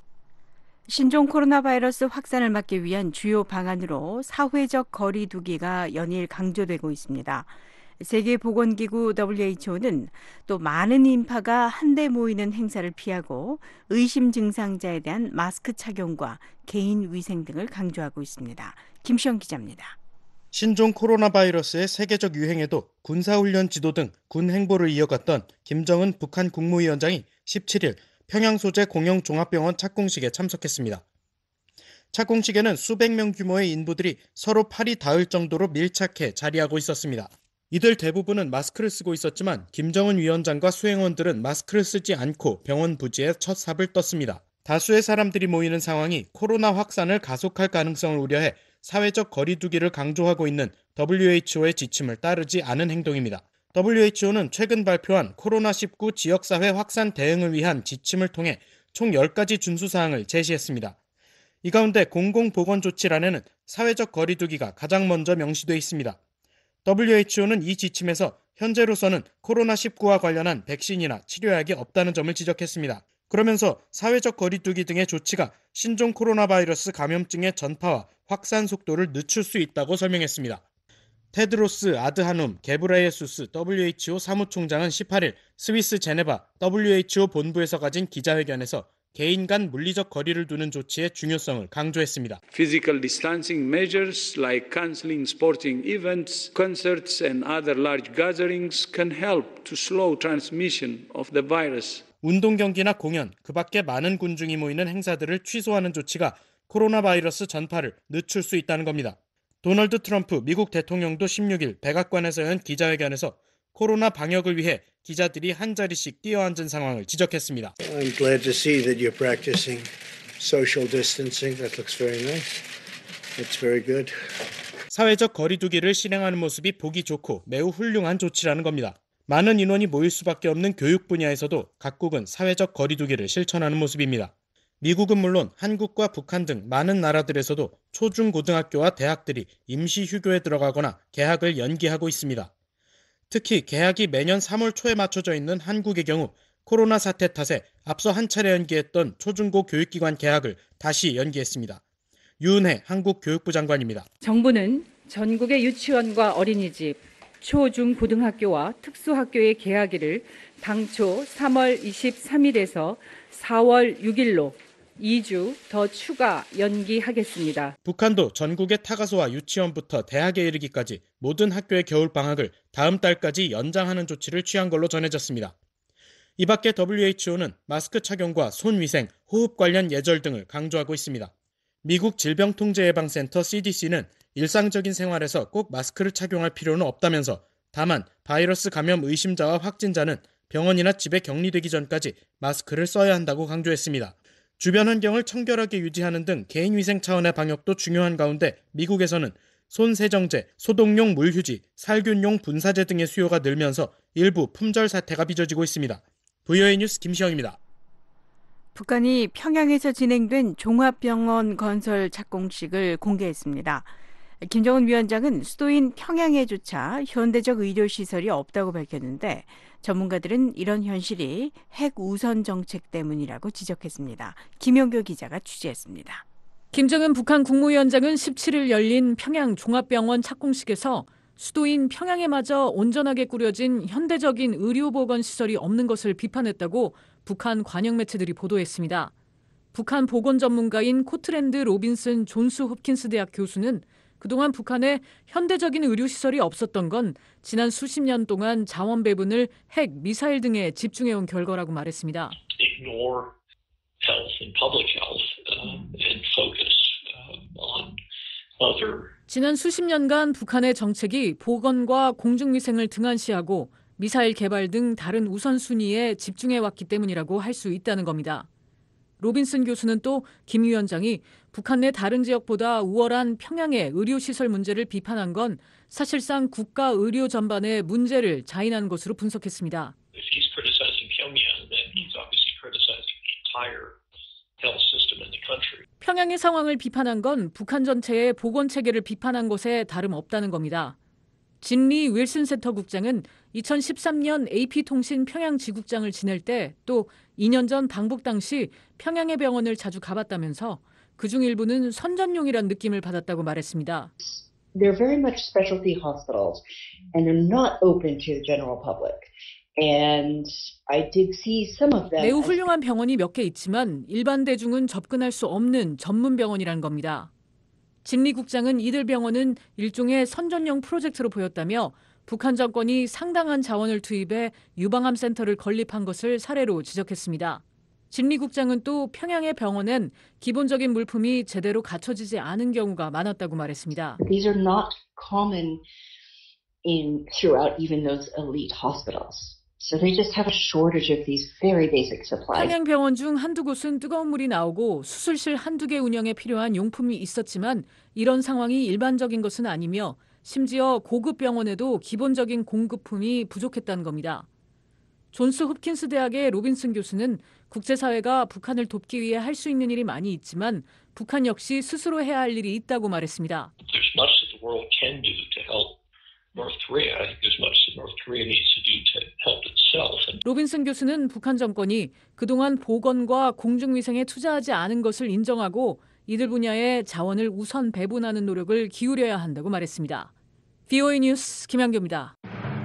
신종 코로나 바이러스 확산을 막기 위한 주요 방안으로 사회적 거리 두기가 연일 강조되고 있습니다. 세계보건기구 더블유에이치오는 또 많은 인파가 한데 모이는 행사를 피하고 의심 증상자에 대한 마스크 착용과 개인 위생 등을 강조하고 있습니다. 김시영 기자입니다. 신종 코로나 바이러스의 세계적 유행에도 군사훈련 지도 등 군 행보를 이어갔던 김정은 북한 국무위원장이 십칠 일 평양 소재 공영종합병원 착공식에 참석했습니다. 착공식에는 수백 명 규모의 인부들이 서로 팔이 닿을 정도로 밀착해 자리하고 있었습니다. 이들 대부분은 마스크를 쓰고 있었지만 김정은 위원장과 수행원들은 마스크를 쓰지 않고 병원 부지에 첫 삽을 떴습니다. 다수의 사람들이 모이는 상황이 코로나 확산을 가속할 가능성을 우려해 사회적 거리 두기를 강조하고 있는 더블유에이치오의 지침을 따르지 않은 행동입니다. 더블유에이치오는 최근 발표한 코로나 십구 지역사회 확산 대응을 위한 지침을 통해 총 열 가지 준수사항을 제시했습니다. 이 가운데 공공보건조치란에는 사회적 거리 두기가 가장 먼저 명시돼 있습니다. 더블유에이치오는 이 지침에서 현재로서는 코로나 십구와 관련한 백신이나 치료약이 없다는 점을 지적했습니다. 그러면서 사회적 거리 두기 등의 조치가 신종 코로나 바이러스 감염증의 전파와 확산 속도를 늦출 수 있다고 설명했습니다. 테드로스 아드하눔 게브레예수스 더블유에이치오 사무총장은 십팔 일 스위스 제네바 더블유에이치오 본부에서 가진 기자회견에서 개인 간 물리적 거리를 두는 조치의 중요성을 강조했습니다. Physical distancing measures like canceling sporting events, concerts and other large gatherings can help to slow transmission of the virus. 운동 경기나 공연, 그 밖에 많은 군중이 모이는 행사들을 취소하는 조치가 코로나 바이러스 전파를 늦출 수 있다는 겁니다. 도널드 트럼프 미국 대통령도 십육 일 백악관에서 연 기자회견에서 코로나 방역을 위해 기자들이 한 자리씩 뛰어앉은 상황을 지적했습니다. I'm glad to see that you're practicing social distancing. That looks very nice. It's very good. 사회적 거리 두기를 실행하는 모습이 보기 좋고 매우 훌륭한 조치라는 겁니다. 많은 인원이 모일 수밖에 없는 교육 분야에서도 각국은 사회적 거리 두기를 실천하는 모습입니다. 미국은 물론 한국과 북한 등 많은 나라들에서도 초중고등학교와 대학들이 임시 휴교에 들어가거나 개학을 연기하고 있습니다. 특히 개학이 매년 삼월 초에 맞춰져 있는 한국의 경우 코로나 사태 탓에 앞서 한 차례 연기했던 초중고 교육기관 개학을 다시 연기했습니다. 유은혜 한국교육부 장관입니다. 정부는 전국의 유치원과 어린이집, 초, 중, 고등학교와 특수학교의 개학일을 당초 삼월 이십삼일에서 사월 육일로 이 주 더 추가 연기하겠습니다. 북한도 전국의 타가소와 유치원부터 대학에 이르기까지 모든 학교의 겨울방학을 다음 달까지 연장하는 조치를 취한 걸로 전해졌습니다. 이 밖에 더블유에이치오는 마스크 착용과 손위생, 호흡 관련 예절 등을 강조하고 있습니다. 미국 질병통제예방센터 씨디씨는 일상적인 생활에서 꼭 마스크를 착용할 필요는 없다면서 다만 바이러스 감염 의심자와 확진자는 병원이나 집에 격리되기 전까지 마스크를 써야 한다고 강조했습니다. 주변 환경을 청결하게 유지하는 등 개인위생 차원의 방역도 중요한 가운데 미국에서는 손세정제, 소독용 물휴지, 살균용 분사제 등의 수요가 늘면서 일부 품절 사태가 빚어지고 있습니다. 브이오에이 뉴스 김시영입니다. 북한이 평양에서 진행된 종합병원 건설 착공식을 공개했습니다. 김정은 위원장은 수도인 평양에조차 현대적 의료시설이 없다고 밝혔는데 전문가들은 이런 현실이 핵 우선 정책 때문이라고 지적했습니다. 김용교 기자가 취재했습니다. 김정은 북한 국무위원장은 십칠 일 열린 평양 종합병원 착공식에서 수도인 평양에마저 온전하게 꾸려진 현대적인 의료보건시설이 없는 것을 비판했다고 북한 관영 매체들이 보도했습니다. 북한 보건 전문가인 코트랜드 로빈슨 존스 홉킨스 대학 교수는 그동안 북한에 현대적인 의료시설이 없었던 건 지난 수십 년 동안 자원 배분을 핵, 미사일 등에 집중해온 결과라고 말했습니다. Ignore health and public health um, and focus um, on other. 지난 수십 년간 북한의 정책이 보건과 공중위생을 등한시하고 미사일 개발 등 다른 우선순위에 집중해왔기 때문이라고 할 수 있다는 겁니다. 로빈슨 교수는 또 김 위원장이 북한 내 다른 지역보다 우월한 평양의 의료시설 문제를 비판한 건 사실상 국가 의료 전반의 문제를 자인한 것으로 분석했습니다. If he's criticizing Pyongyang, then he's obviously criticizing the entire health system in the country. 평양의 상황을 비판한 건 북한 전체의 보건체계를 비판한 것에 다름없다는 겁니다. 진리 윌슨 센터 국장은 이천십삼 년 에이피통신 평양 지국장을 지낼 때 또 이 년 전 방북 당시 평양의 병원을 자주 가봤다면서 그중 일부는 선전용이란 느낌을 받았다고 말했습니다. They're very much specialty hospitals and they're not open to the general public. And I did see some of them. 매우 훌륭한 병원이 몇 개 있지만 일반 대중은 접근할 수 없는 전문 병원이란 겁니다. 진리 국장은 이들 병원은 일종의 선전용 프로젝트로 보였다며 북한 정권이 상당한 자원을 투입해 유방암 센터를 건립한 것을 사례로 지적했습니다. 진리 국장은 또 평양의 병원엔 기본적인 물품이 제대로 갖춰지지 않은 경우가 많았다고 말했습니다. These are not common in throughout even those elite hospitals. So they just have a shortage of these very basic supplies. 평양 병원 중 한두 곳은 뜨거운 물이 나오고 수술실 한두 개 운영에 필요한 용품이 있었지만 이런 상황이 일반적인 것은 아니며 심지어 고급 병원에도 기본적인 공급품이 부족했다는 겁니다. 존스 홉킨스 대학의 로빈슨 교수는 국제사회가 북한을 돕기 위해 할 수 있는 일이 많이 있지만 북한 역시 스스로 해야 할 일이 있다고 말했습니다. There's much that the world can do to help North Korea. I think there's much that North Korea needs to do to help itself. 로빈슨 교수는 북한 정권이 그동안 보건과 공중위생에 투자하지 않은 것을 인정하고 이들 분야에 자원을 우선 배분하는 노력을 기울여야 한다고 말했습니다. 브이오에이 뉴스 김양교입니다.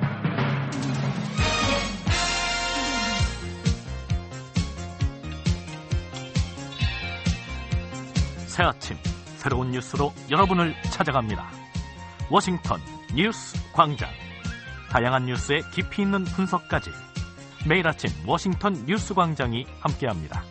새 아침 새로운 뉴스로 여러분을 찾아갑니다. 워싱턴 뉴스 광장. 다양한 뉴스의 깊이 있는 분석까지 매일 아침 워싱턴 뉴스 광장이 함께합니다.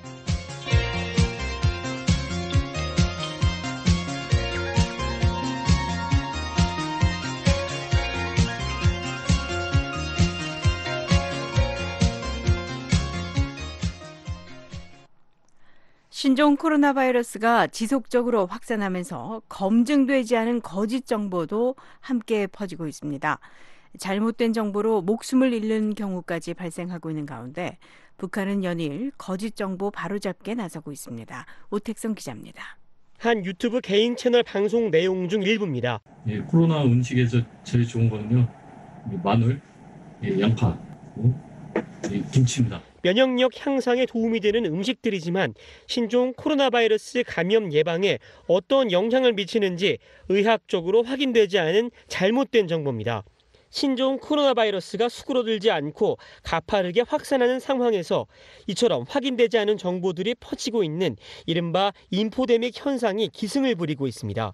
신종 코로나 바이러스가 지속적으로 확산하면서 검증되지 않은 거짓 정보도 함께 퍼지고 있습니다. 잘못된 정보로 목숨을 잃는 경우까지 발생하고 있는 가운데 북한은 연일 거짓 정보 바로잡기에 나서고 있습니다. 오택성 기자입니다. 한 유튜브 개인 채널 방송 내용 중 일부입니다. 예, 코로나 음식에서 제일 좋은 거는요. 마늘, 예, 양파, 예, 김치입니다. 면역력 향상에 도움이 되는 음식들이지만 신종 코로나 바이러스 감염 예방에 어떤 영향을 미치는지 의학적으로 확인되지 않은 잘못된 정보입니다. 신종 코로나 바이러스가 수그러들지 않고 가파르게 확산하는 상황에서 이처럼 확인되지 않은 정보들이 퍼지고 있는 이른바 인포데믹 현상이 기승을 부리고 있습니다.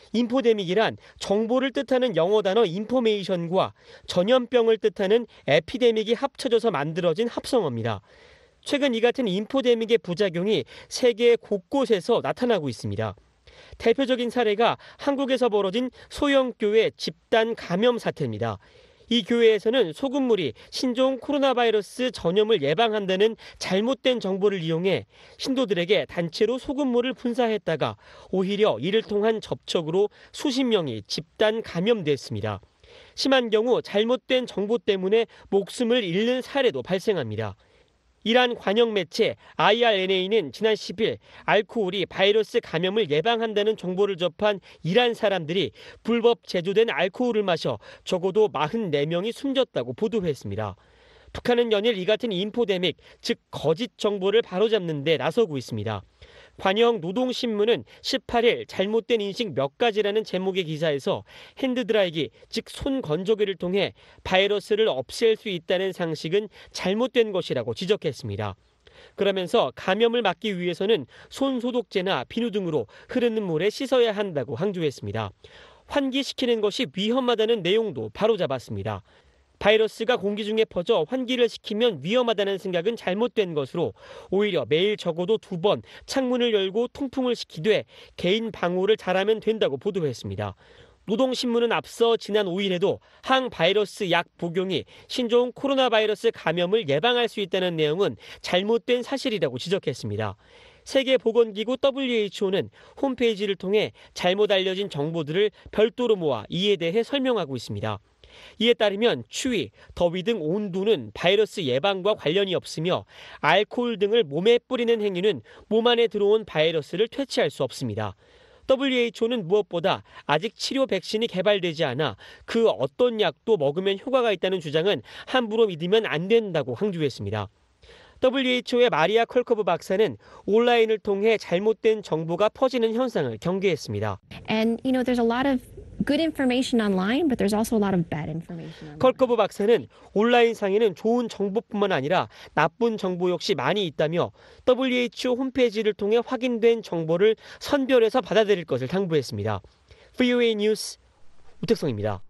인포데믹이란 정보를 뜻하는 영어 단어 인포메이션과 전염병을 뜻하는 에피데믹이 합쳐져서 만들어진 합성어입니다. 최근 이 같은 인포데믹의 부작용이 세계 곳곳에서 나타나고 있습니다. 대표적인 사례가 한국에서 벌어진 소형교회 집단 감염 사태입니다. 이 교회에서는 소금물이 신종 코로나 바이러스 전염을 예방한다는 잘못된 정보를 이용해 신도들에게 단체로 소금물을 분사했다가 오히려 이를 통한 접촉으로 수십 명이 집단 감염됐습니다. 심한 경우 잘못된 정보 때문에 목숨을 잃는 사례도 발생합니다. 이란 관영 매체 아이알엔에이는 지난 십 일 알코올이 바이러스 감염을 예방한다는 정보를 접한 이란 사람들이 불법 제조된 알코올을 마셔 적어도 사십사 명이 숨졌다고 보도했습니다. 북한은 연일 이 같은 인포데믹, 즉 거짓 정보를 바로잡는 데 나서고 있습니다. 관영 노동신문은 십팔 일 잘못된 인식 몇 가지라는 제목의 기사에서 핸드드라이기, 즉 손 건조기를 통해 바이러스를 없앨 수 있다는 상식은 잘못된 것이라고 지적했습니다. 그러면서 감염을 막기 위해서는 손 소독제나 비누 등으로 흐르는 물에 씻어야 한다고 강조했습니다. 환기시키는 것이 위험하다는 내용도 바로잡았습니다. 바이러스가 공기 중에 퍼져 환기를 시키면 위험하다는 생각은 잘못된 것으로 오히려 매일 적어도 두 번 창문을 열고 통풍을 시키되 개인 방호를 잘하면 된다고 보도했습니다. 노동신문은 앞서 지난 오 일에도 항바이러스 약 복용이 신종 코로나 바이러스 감염을 예방할 수 있다는 내용은 잘못된 사실이라고 지적했습니다. 세계보건기구 더블유에이치오는 홈페이지를 통해 잘못 알려진 정보들을 별도로 모아 이에 대해 설명하고 있습니다. 이에 따르면 추위, 더위 등 온도는 바이러스 예방과 관련이 없으며 알코올 등을 몸에 뿌리는 행위는 몸 안에 들어온 바이러스를 퇴치할 수 없습니다. 더블유에이치오는 무엇보다 아직 치료 백신이 개발되지 않아 그 어떤 약도 먹으면 효과가 있다는 주장은 함부로 믿으면 안 된다고 강조했습니다. 더블유에이치오의 마리아 컬커브 박사는 온라인을 통해 잘못된 정보가 퍼지는 현상을 경계했습니다. And you know, there's a lot of good information online, but there's also a lot of bad information. 컬커브 박사는 온라인상에는 좋은 정보뿐만 아니라 나쁜 정보 역시 많이 있다며 더블유에이치오 홈페이지를 통해 확인된 정보를 선별해서 받아들일 것을 당부했습니다. 브이오에이 뉴스 우택성입니다.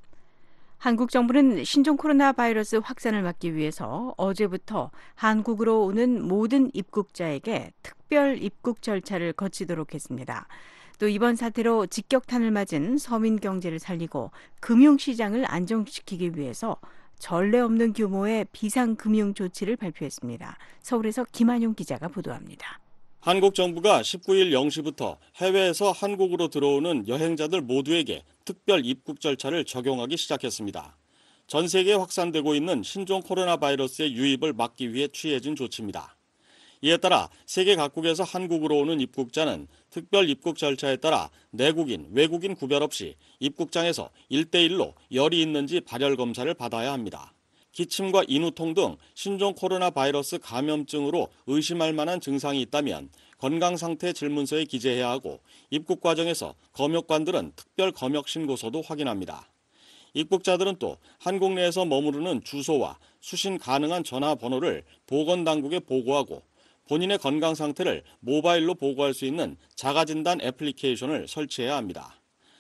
한국 정부는 신종 코로나 바이러스 확산을 막기 위해서 어제부터 한국으로 오는 모든 입국자에게 특별 입국 절차를 거치도록 했습니다. 또 이번 사태로 직격탄을 맞은 서민 경제를 살리고 금융시장을 안정시키기 위해서 전례 없는 규모의 비상금융 조치를 발표했습니다. 서울에서 김한용 기자가 보도합니다. 한국 정부가 십구 일 영 시부터 해외에서 한국으로 들어오는 여행자들 모두에게 특별 입국 절차를 적용하기 시작했습니다. 전 세계에 확산되고 있는 신종 코로나 바이러스의 유입을 막기 위해 취해진 조치입니다. 이에 따라 세계 각국에서 한국으로 오는 입국자는 특별 입국 절차에 따라 내국인, 외국인 구별 없이 입국장에서 일 대 일로 열이 있는지 발열 검사를 받아야 합니다. 기침과 인후통 등 신종 코로나 바이러스 감염증으로 의심할 만한 증상이 있다면 건강상태 질문서에 기재해야 하고 입국 과정에서 검역관들은 특별 검역 신고서도 확인합니다. 입국자들은 또 한국 내에서 머무르는 주소와 수신 가능한 전화번호를 보건당국에 보고하고 본인의 건강 상태를 모바일로 보고할 수 있는 자가진단 애플리케이션을 설치해야 합니다.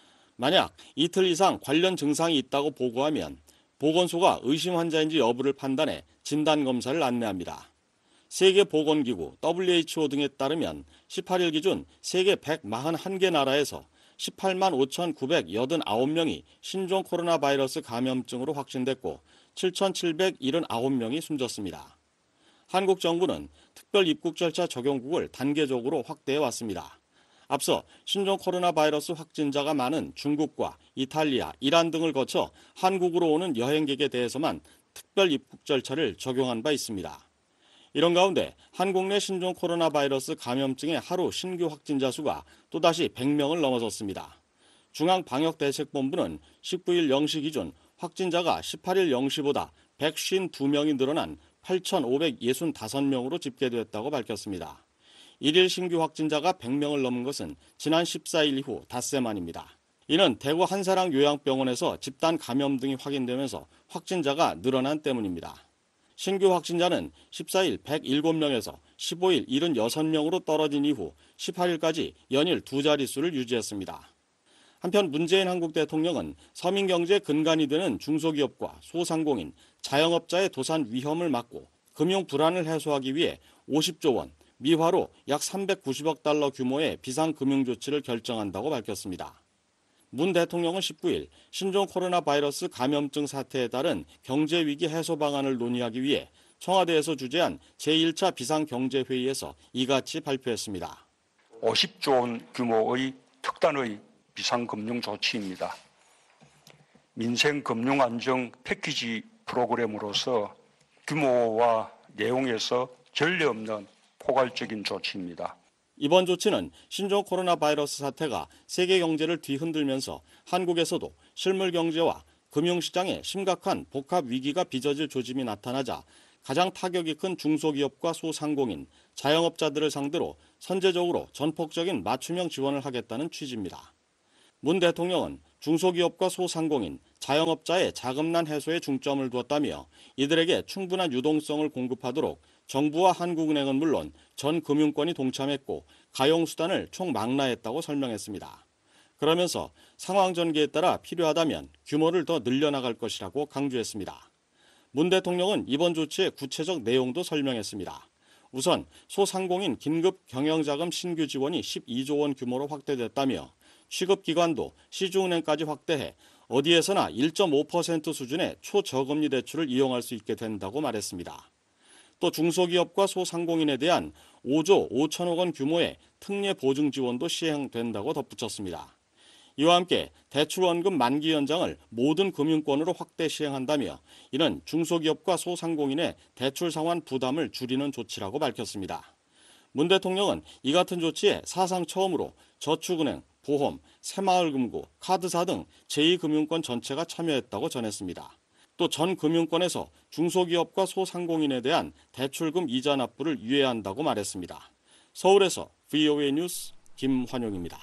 만약 이틀 이상 관련 증상이 있다고 보고하면 보건소가 의심 환자인지 여부를 판단해 진단검사를 안내합니다. 세계보건기구 더블유에이치오 등에 따르면 십팔 일 기준 세계 백사십일 개 나라에서 십팔만 오천구백팔십구 명이 신종 코로나 바이러스 감염증으로 확진됐고 칠천칠백칠십구 명이 숨졌습니다. 한국 정부는 특별 입국 절차 적용국을 단계적으로 확대해 왔습니다. 앞서 신종 코로나 바이러스 확진자가 많은 중국과 이탈리아, 이란 등을 거쳐 한국으로 오는 여행객에 대해서만 특별 입국 절차를 적용한 바 있습니다. 이런 가운데 한국 내 신종 코로나 바이러스 감염증의 하루 신규 확진자 수가 또다시 백 명을 넘어섰습니다. 중앙방역대책본부는 십구 일 영 시 기준 확진자가 십팔 일 영 시보다 백오십이 명이 늘어난 팔천오백육십오 명으로 집계됐다고 밝혔습니다. 일 일 신규 확진자가 백 명을 넘은 것은 지난 십사 일 이후 닷새 만입니다. 이는 대구 한사랑 요양병원에서 집단 감염 등이 확인되면서 확진자가 늘어난 때문입니다. 신규 확진자는 십사일 백칠 명에서 십오일 칠십육 명으로 떨어진 이후 십팔일까지 연일 두 자릿수를 유지했습니다. 한편 문재인 한국 대통령은 서민경제 근간이 되는 중소기업과 소상공인, 자영업자의 도산 위험을 막고 금융 불안을 해소하기 위해 오십조 원, 미화로 약 삼백구십억 달러 규모의 비상금융조치를 결정한다고 밝혔습니다. 문 대통령은 십구일 신종 코로나 바이러스 감염증 사태에 따른 경제위기 해소 방안을 논의하기 위해 청와대에서 주재한 제일 차 비상경제회의에서 이같이 발표했습니다. 오십조 원 규모의 특단의 비상금융 조치입니다. 민생금융안정 패키지 프로그램으로서 규모와 내용에서 전례 없는 포괄적인 조치입니다. 이번 조치는 신종 코로나 바이러스 사태가 세계 경제를 뒤흔들면서 한국에서도 실물 경제와 금융시장에 심각한 복합 위기가 빚어질 조짐이 나타나자 가장 타격이 큰 중소기업과 소상공인, 자영업자들을 상대로 선제적으로 전폭적인 맞춤형 지원을 하겠다는 취지입니다. 문 대통령은 중소기업과 소상공인, 자영업자의 자금난 해소에 중점을 두었다며 이들에게 충분한 유동성을 공급하도록 정부와 한국은행은 물론 전 금융권이 동참했고 가용수단을 총망라했다고 설명했습니다. 그러면서 상황 전개에 따라 필요하다면 규모를 더 늘려나갈 것이라고 강조했습니다. 문 대통령은 이번 조치의 구체적 내용도 설명했습니다. 우선 소상공인 긴급 경영자금 신규 지원이 십이조 원 규모로 확대됐다며 취급기관도 시중은행까지 확대해 어디에서나 일 점 오 퍼센트 수준의 초저금리 대출을 이용할 수 있게 된다고 말했습니다. 또 중소기업과 소상공인에 대한 오조 오천억 원 규모의 특례 보증 지원도 시행된다고 덧붙였습니다. 이와 함께 대출원금 만기 연장을 모든 금융권으로 확대 시행한다며 이는 중소기업과 소상공인의 대출 상환 부담을 줄이는 조치라고 밝혔습니다. 문 대통령은 이 같은 조치에 사상 처음으로 저축은행, 보험, 새마을금고, 카드사 등 제이 금융권 전체가 참여했다고 전했습니다. 또 전 금융권에서 중소기업과 소상공인에 대한 대출금 이자 납부를 유예한다고 말했습니다. 서울에서 브이오에이 뉴스 김환용입니다.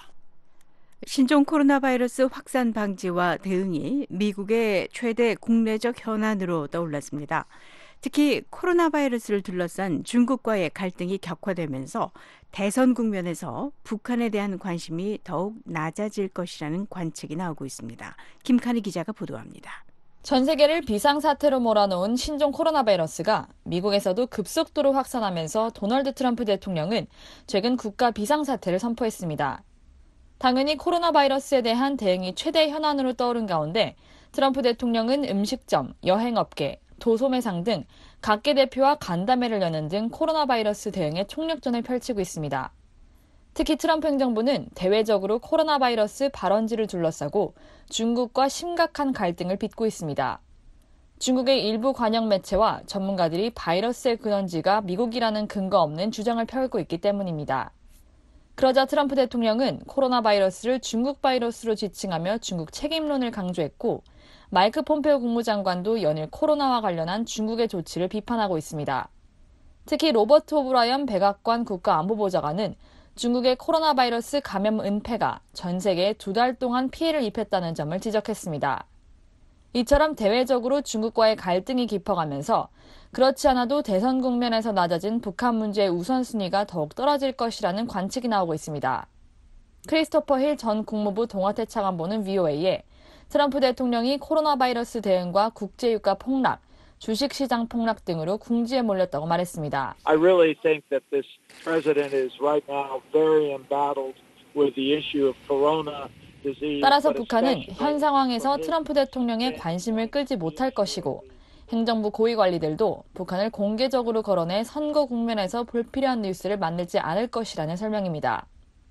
신종 코로나 바이러스 확산 방지와 대응이 미국의 최대 국내적 현안으로 떠올랐습니다. 특히 코로나 바이러스를 둘러싼 중국과의 갈등이 격화되면서 대선 국면에서 북한에 대한 관심이 더욱 낮아질 것이라는 관측이 나오고 있습니다. 김칸희 기자가 보도합니다. 전 세계를 비상사태로 몰아넣은 신종 코로나 바이러스가 미국에서도 급속도로 확산하면서 도널드 트럼프 대통령은 최근 국가 비상사태를 선포했습니다. 당연히 코로나 바이러스에 대한 대응이 최대 현안으로 떠오른 가운데 트럼프 대통령은 음식점, 여행업계, 도소매상 등 각계 대표와 간담회를 여는 등 코로나 바이러스 대응에 총력전을 펼치고 있습니다. 특히 트럼프 행정부는 대외적으로 코로나 바이러스 발원지를 둘러싸고 중국과 심각한 갈등을 빚고 있습니다. 중국의 일부 관영 매체와 전문가들이 바이러스의 근원지가 미국이라는 근거 없는 주장을 펴고 있기 때문입니다. 그러자 트럼프 대통령은 코로나 바이러스를 중국 바이러스로 지칭하며 중국 책임론을 강조했고 마이크 폼페오 국무장관도 연일 코로나와 관련한 중국의 조치를 비판하고 있습니다. 특히 로버트 오브라이언 백악관 국가안보보좌관은 중국의 코로나 바이러스 감염 은폐가 전 세계에 두 달 동안 피해를 입혔다는 점을 지적했습니다. 이처럼 대외적으로 중국과의 갈등이 깊어가면서 그렇지 않아도 대선 국면에서 낮아진 북한 문제의 우선순위가 더욱 떨어질 것이라는 관측이 나오고 있습니다. 크리스토퍼 힐 전 국무부 동아태 차관보는 브이오에이에 트럼프 대통령이 코로나 바이러스 대응과 국제유가 폭락, 주식시장 폭락 등으로 궁지에 몰렸다고 말했습니다. I really think that this president is right now very embattled with the issue of corona disease. 따라서 북한은 현 상황에서 트럼프 대통령의 관심을 끌지 못할 것이고 행정부 고위 관리들도 북한을 공개적으로 거론해 선거 국면에서 불필요한 뉴스를 만들지 않을 것이라는 설명입니다.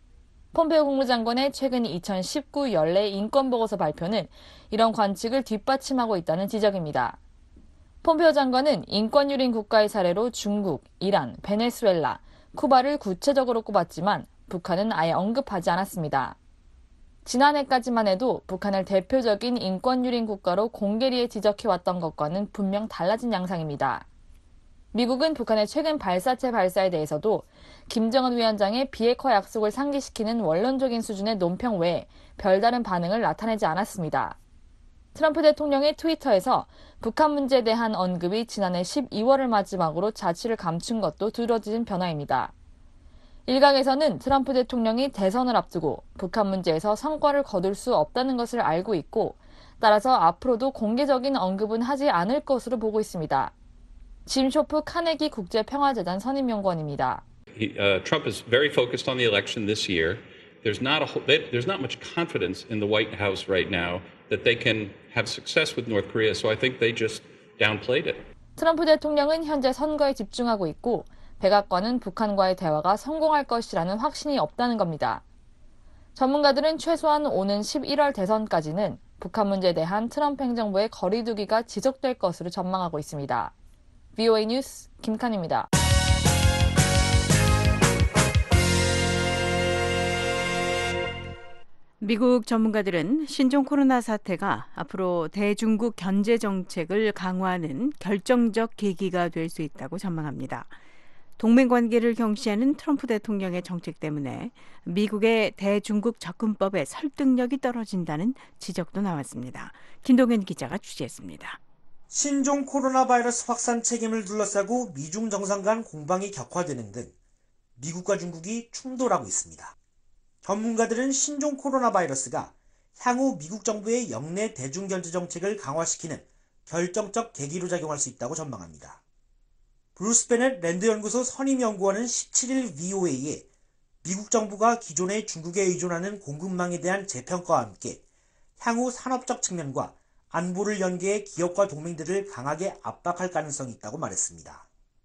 폼페오 국무장관의 최근 이천십구 연례 인권보고서 발표는 이런 관측을 뒷받침하고 있다는 지적입니다. 폼페오 장관은 인권유린 국가의 사례로 중국, 이란, 베네수엘라, 쿠바를 구체적으로 꼽았지만 북한은 아예 언급하지 않았습니다. 지난해까지만 해도 북한을 대표적인 인권유린 국가로 공개리에 지적해왔던 것과는 분명 달라진 양상입니다. 미국은 북한의 최근 발사체 발사에 대해서도 김정은 위원장의 비핵화 약속을 상기시키는 원론적인 수준의 논평 외에 별다른 반응을 나타내지 않았습니다. 트럼프 대통령의 트위터에서 북한 문제에 대한 언급이 지난해 십이월을 마지막으로 자취를 감춘 것도 두드러진 변화입니다. 일각에서는 트럼프 대통령이 대선을 앞두고 북한 문제에서 성과를 거둘 수 없다는 것을 알고 있고 따라서 앞으로도 공개적인 언급은 하지 않을 것으로 보고 있습니다. 짐 쇼프 카네기 국제평화재단 선임연구원입니다. He, uh, Trump is very focused on the election this year. There's not a whole, they, there's not much confidence in the White House right now that they can have success with North Korea. So I think they just downplayed it. 트럼프 대통령은 현재 선거에 집중하고 있고 백악관은 북한과의 대화가 성공할 것이라는 확신이 없다는 겁니다. 전문가들은 최소한 오는 십일월 대선까지는 북한 문제에 대한 트럼프 행정부의 거리두기가 지속될 것으로 전망하고 있습니다. 브이오에이 뉴스 김칸입니다. 미국 전문가들은 신종 코로나 사태가 앞으로 대중국 견제 정책을 강화하는 결정적 계기가 될 수 있다고 전망합니다. 동맹 관계를 경시하는 트럼프 대통령의 정책 때문에 미국의 대중국 접근법의 설득력이 떨어진다는 지적도 나왔습니다. 김동현 기자가 취재했습니다. 신종 코로나 바이러스 확산 책임을 둘러싸고 미중 정상 간 공방이 격화되는 등 미국과 중국이 충돌하고 있습니다. 전문가들은 신종 코로나 바이러스가 향후 미국 정부의 영내 대중견제 정책을 강화시키는 결정적 계기로 작용할 수 있다고 전망합니다. 브루스 베넷 랜드 연구소 선임 연구원은 십칠일 브이오에이에 미국 정부가 기존의 중국에 의존하는 공급망에 대한 재평가와 함께 향후 산업적 측면과 안보를 연계해 기업과 동맹들을 강하게 압박할 가능성이 있다고 말했습니다.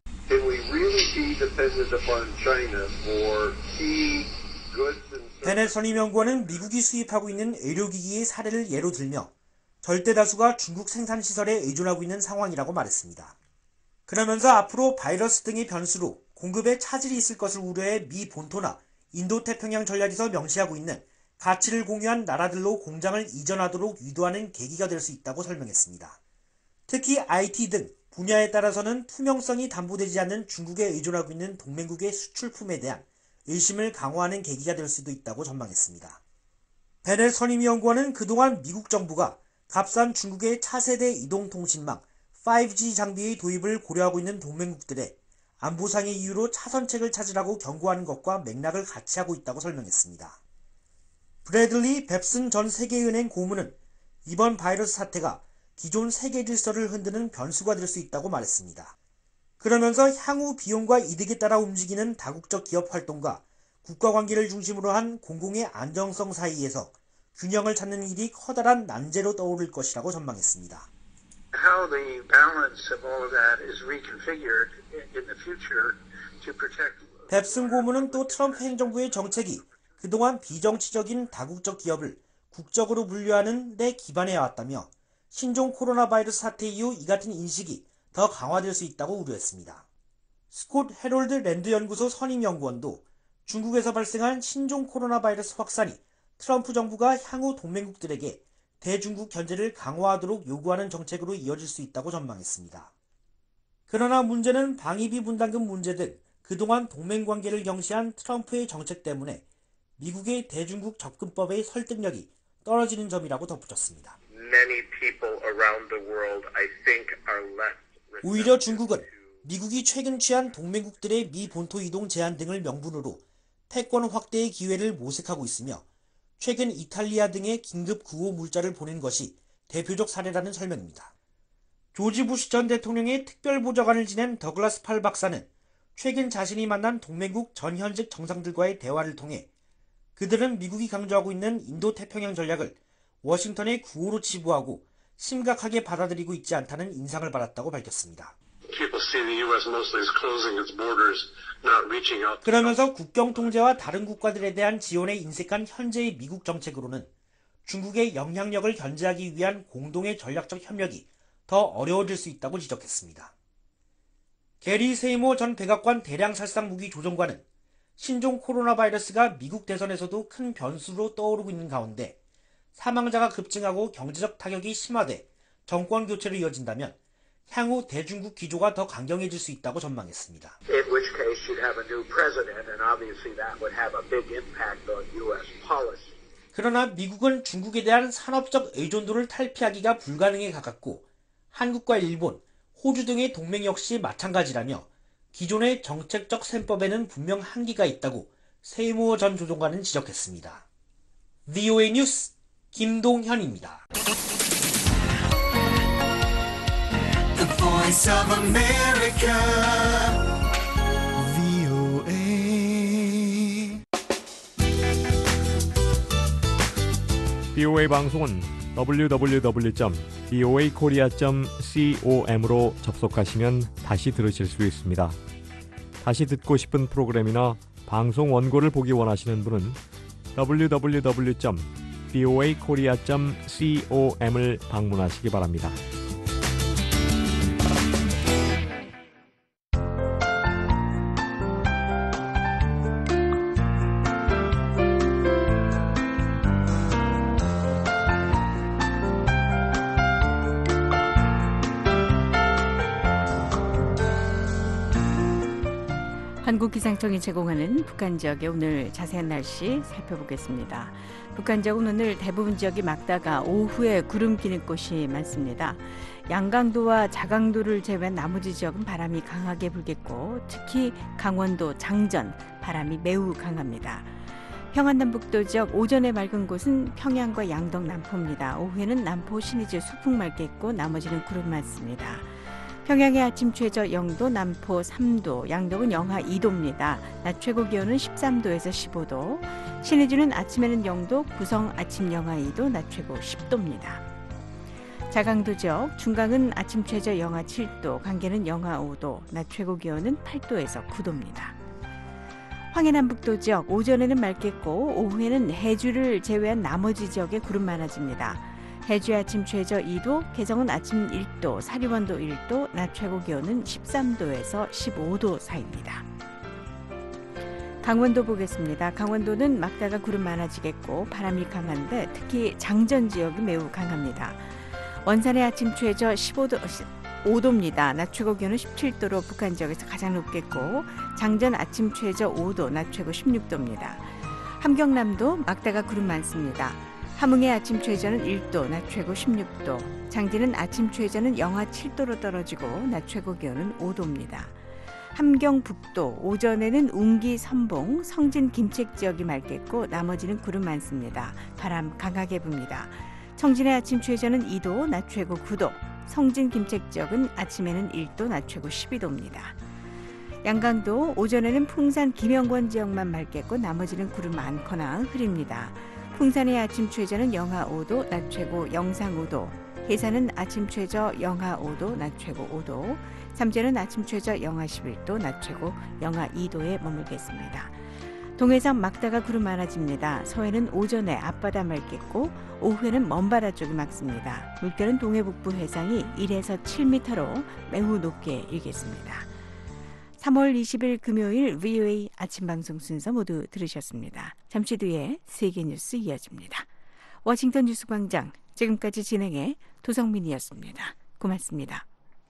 베넷 선임 연구원은 미국이 수입하고 있는 의료기기의 사례를 예로 들며 절대 다수가 중국 생산시설에 의존하고 있는 상황이라고 말했습니다. 그러면서 앞으로 바이러스 등의 변수로 공급에 차질이 있을 것을 우려해 미 본토나 인도태평양 전략에서 명시하고 있는 가치를 공유한 나라들로 공장을 이전하도록 유도하는 계기가 될 수 있다고 설명했습니다. 특히 아이티 등 분야에 따라서는 투명성이 담보되지 않는 중국에 의존하고 있는 동맹국의 수출품에 대한 의심을 강화하는 계기가 될 수도 있다고 전망했습니다. 베넷 선임연구원은 그동안 미국 정부가 값싼 중국의 차세대 이동통신망 파이브지 장비의 도입을 고려하고 있는 동맹국들의 안보상의 이유로 차선책을 찾으라고 경고하는 것과 맥락을 같이 하고 있다고 설명했습니다. 브래들리 뱁슨 전 세계은행 고문은 이번 바이러스 사태가 기존 세계 질서를 흔드는 변수가 될 수 있다고 말했습니다. 그러면서 향후 비용과 이득에 따라 움직이는 다국적 기업 활동과 국가 관계를 중심으로 한 공공의 안정성 사이에서 균형을 찾는 일이 커다란 난제로 떠오를 것이라고 전망했습니다. How the balance of all of that is reconfigured in the future to protect. 뱁슨 고문은 또 트럼프 행정부의 정책이 그동안 비정치적인 다국적 기업을 국적으로 분류하는 데 기반해 왔다며 신종 코로나 바이러스 사태 이후 이 같은 인식이 더 강화될 수 있다고 우려했습니다. 스콧 해롤드 랜드 연구소 선임 연구원도 중국에서 발생한 신종 코로나 바이러스 확산이 트럼프 정부가 향후 동맹국들에게 대중국 견제를 강화하도록 요구하는 정책으로 이어질 수 있다고 전망했습니다. 그러나 문제는 방위비 분담금 문제 등 그동안 동맹관계를 경시한 트럼프의 정책 때문에 미국의 대중국 접근법의 설득력이 떨어지는 점이라고 덧붙였습니다. 오히려 중국은 미국이 최근 취한 동맹국들의 미 본토 이동 제한 등을 명분으로 패권 확대의 기회를 모색하고 있으며 최근 이탈리아 등의 긴급 구호 물자를 보낸 것이 대표적 사례라는 설명입니다. 조지 부시 전 대통령의 특별보좌관을 지낸 더글라스 팔 박사는 최근 자신이 만난 동맹국 전 현직 정상들과의 대화를 통해 그들은 미국이 강조하고 있는 인도태평양 전략을 워싱턴의 구호로 치부하고 심각하게 받아들이고 있지 않다는 인상을 받았다고 밝혔습니다. 그러면서 국경 통제와 다른 국가들에 대한 지원에 인색한 현재의 미국 정책으로는 중국의 영향력을 견제하기 위한 공동의 전략적 협력이 더 어려워질 수 있다고 지적했습니다. 게리 세이모 전 백악관 대량살상무기 조종관은 신종 코로나 바이러스가 미국 대선에서도 큰 변수로 떠오르고 있는 가운데 사망자가 급증하고 경제적 타격이 심화돼 정권 교체로 이어진다면 향후 대중국 기조가 더 강경해질 수 있다고 전망했습니다. In which case you'd have a new president, and obviously that would have a big impact on U S policy. 그러나 미국은 중국에 대한 산업적 의존도를 탈피하기가 불가능에 가깝고 한국과 일본, 호주 등의 동맹 역시 마찬가지라며 기존의 정책적 셈법에는 분명 한계가 있다고 세이모어 전 조종관은 지적했습니다. 브이오에이 뉴스 김동현입니다. The Voice of America, 브이오에이. 브이오에이 방송은 더블유 더블유 더블유 점 브이오에이 코리아 점 com으로 접속하시면 다시 들으실 수 있습니다. 다시 듣고 싶은 프로그램이나 방송 원고를 보기 원하시는 분은 더블유 더블유 더블유 점 브이오에이 코리아 점 com을 방문하시기 바랍니다. 한국기상청이 제공하는 북한 지역의 오늘 자세한 날씨 살펴보겠습니다. 북한 지역은 오늘 대부분 지역이 맑다가 오후에 구름 끼는 곳이 많습니다. 양강도와 자강도를 제외한 나머지 지역은 바람이 강하게 불겠고 특히 강원도 장전 바람이 매우 강합니다. 평안남북도 지역 오전에 맑은 곳은 평양과 양덕 남포입니다. 오후에는 남포 신의주 수풍 맑겠고 나머지는 구름 많습니다. 평양의 아침 최저 영 도, 남포 삼 도, 양덕은 영하 이 도입니다. 낮 최고 기온은 십삼 도에서 십오 도, 신의주는 아침에는 영 도, 구성 아침 영하 이 도, 낮 최고 십 도입니다. 자강도 지역, 중강은 아침 최저 영하 칠 도, 강계는 영하 오 도, 낮 최고 기온은 팔 도에서 구 도입니다. 황해남북도 지역, 오전에는 맑겠고 오후에는 해주를 제외한 나머지 지역에 구름 많아집니다. 해주의 아침 최저 이 도, 개성은 아침 일 도, 사리원도 일 도, 낮 최고 기온은 십삼 도에서 십오 도 사이입니다. 강원도 보겠습니다. 강원도는 맑다가 구름 많아지겠고 바람이 강한데 특히 장전 지역이 매우 강합니다. 원산의 아침 최저 십오 도, 오 도입니다. 낮 최고 기온은 십칠 도로 북한 지역에서 가장 높겠고 장전 아침 최저 오 도, 낮 최고 십육 도입니다. 함경남도 맑다가 구름 많습니다. 함흥의 아침 최저는 일 도, 낮 최고 십육 도, 장진은 아침 최저는 영하 칠 도로 떨어지고 낮 최고 기온은 오 도입니다. 함경북도 오전에는 웅기, 선봉, 성진, 김책 지역이 맑겠고 나머지는 구름 많습니다. 바람 강하게 붑니다. 청진의 아침 최저는 이 도, 낮 최고 구 도, 성진, 김책 지역은 아침에는 일 도, 낮 최고 십이 도입니다. 양강도 오전에는 풍산, 김영권 지역만 맑겠고 나머지는 구름 많거나 흐립니다. 풍산의 아침 최저는 영하 오 도, 낮 최고 영상 오 도, 해산은 아침 최저 영하 오 도, 낮 최고 오 도, 삼재는 아침 최저 영하 십일 도, 낮 최고 영하 이 도에 머물겠습니다. 동해상 맑다가 구름 많아집니다. 서해는 오전에 앞바다 맑겠고 오후에는 먼바다 쪽이 맑습니다. 물결은 동해북부 해상이 일에서 칠 미터로 매우 높게 일겠습니다. 삼월 이십일 금요일 브이오에이 아침 방송 순서 모두 들으셨습니다. 잠시 뒤에 세계 뉴스 이어집니다. 워싱턴 뉴스 광장 지금까지 진행해 도성민이었습니다. 고맙습니다.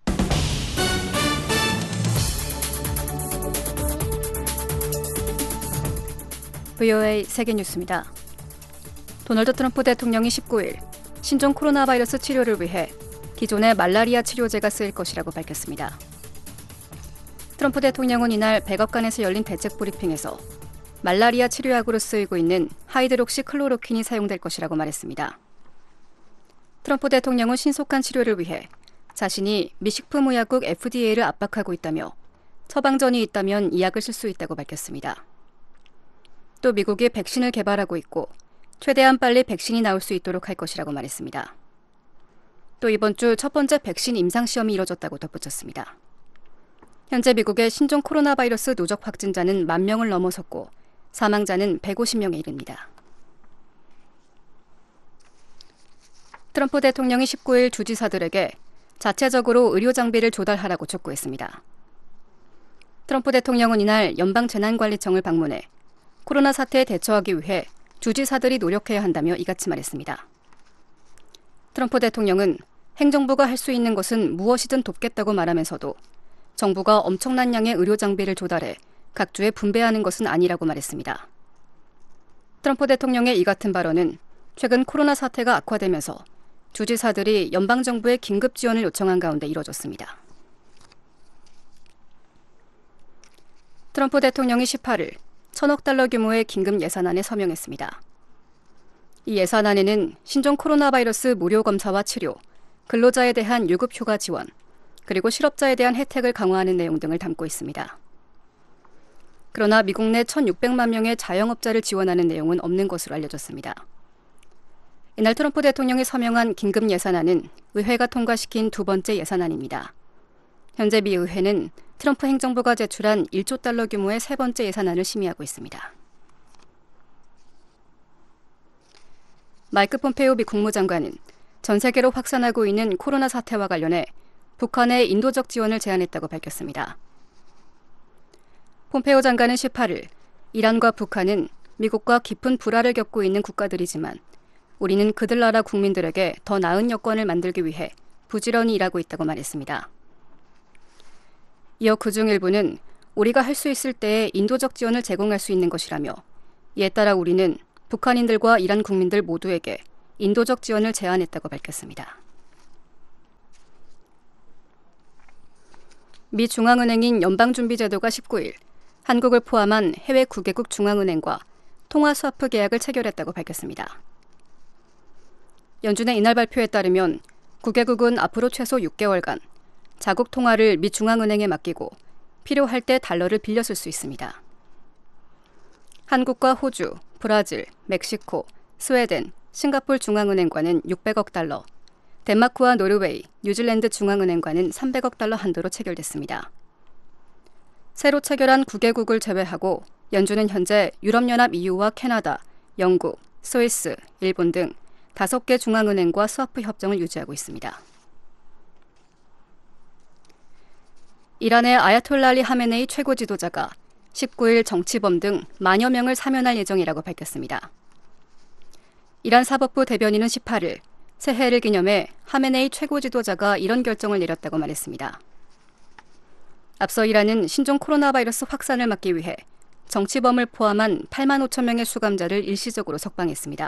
브이오에이 세계 뉴스입니다. 도널드 트럼프 대통령이 십구 일 신종 코로나 바이러스 치료를 위해 기존의 말라리아 치료제가 쓰일 것이라고 밝혔습니다. 트럼프 대통령은 이날 백악관에서 열린 대책 브리핑에서 말라리아 치료약으로 쓰이고 있는 하이드록시 클로로퀸이 사용될 것이라고 말했습니다. 트럼프 대통령은 신속한 치료를 위해 자신이 미식품의약국 에프디에이를 압박하고 있다며 처방전이 있다면 이 약을 쓸 수 있다고 밝혔습니다. 또 미국이 백신을 개발하고 있고 최대한 빨리 백신이 나올 수 있도록 할 것이라고 말했습니다. 또 이번 주 첫 번째 백신 임상시험이 이뤄졌다고 덧붙였습니다. 현재 미국의 신종 코로나 바이러스 누적 확진자는 만 명을 넘어섰고 사망자는 백오십 명에 이릅니다. 트럼프 대통령이 십구 일 주지사들에게 자체적으로 의료 장비를 조달하라고 촉구했습니다. 트럼프 대통령은 이날 연방재난관리청을 방문해 코로나 사태에 대처하기 위해 주지사들이 노력해야 한다며 이같이 말했습니다. 트럼프 대통령은 행정부가 할 수 있는 것은 무엇이든 돕겠다고 말하면서도 정부가 엄청난 양의 의료 장비를 조달해 각 주에 분배하는 것은 아니라고 말했습니다. 트럼프 대통령의 이 같은 발언은 최근 코로나 사태가 악화되면서 주지사들이 연방정부에 긴급 지원을 요청한 가운데 이뤄졌습니다. 트럼프 대통령이 십팔 일 천억 달러 규모의 긴급 예산안에 서명했습니다. 이 예산안에는 신종 코로나 바이러스 무료 검사와 치료, 근로자에 대한 유급 휴가 지원, 그리고 실업자에 대한 혜택을 강화하는 내용 등을 담고 있습니다. 그러나 미국 내 천육백만 명의 자영업자를 지원하는 내용은 없는 것으로 알려졌습니다. 이날 트럼프 대통령이 서명한 긴급 예산안은 의회가 통과시킨 두 번째 예산안입니다. 현재 미 의회는 트럼프 행정부가 제출한 일조 달러 규모의 세 번째 예산안을 심의하고 있습니다. 마이크 폼페이오 미 국무장관은 전 세계로 확산하고 있는 코로나 사태와 관련해 북한의 인도적 지원을 제안했다고 밝혔습니다. 폼페이오 장관은 십팔 일 이란과 북한은 미국과 깊은 불화를 겪고 있는 국가들이지만 우리는 그들 나라 국민들에게 더 나은 여건을 만들기 위해 부지런히 일하고 있다고 말했습니다. 이어 그중 일부는 우리가 할 수 있을 때에 인도적 지원을 제공할 수 있는 것이라며 이에 따라 우리는 북한인들과 이란 국민들 모두에게 인도적 지원을 제안했다고 밝혔습니다. 미 중앙은행인 연방준비제도가 십구 일 한국을 포함한 해외 구 개국 중앙은행과 통화스와프 계약을 체결했다고 밝혔습니다. 연준의 이날 발표에 따르면 구 개국은 앞으로 최소 육 개월간 자국 통화를 미 중앙은행에 맡기고 필요할 때 달러를 빌려 쓸 수 있습니다. 한국과 호주, 브라질, 멕시코, 스웨덴, 싱가포르 중앙은행과는 육백억 달러, 덴마크와 노르웨이, 뉴질랜드 중앙은행과는 삼백억 달러 한도로 체결됐습니다. 새로 체결한 구 개국을 제외하고 연준은 현재 유럽연합 이유와 캐나다, 영국, 스위스, 일본 등 다섯 개 중앙은행과 스와프 협정을 유지하고 있습니다. 이란의 아야톨라 알리 하메네이 최고 지도자가 십구 일 정치범 등 만여 명을 사면할 예정이라고 밝혔습니다. 이란 사법부 대변인은 십팔 일 새해를 기념해 하메네이 최고 지도자가 이런 결정을 내렸다고 말했습니다. 앞서 이란은 신종 코로나 바이러스 확산을 막기 위해 정치범을 포함한 팔만 오천 명의 수감자를 일시적으로 석방했습니다.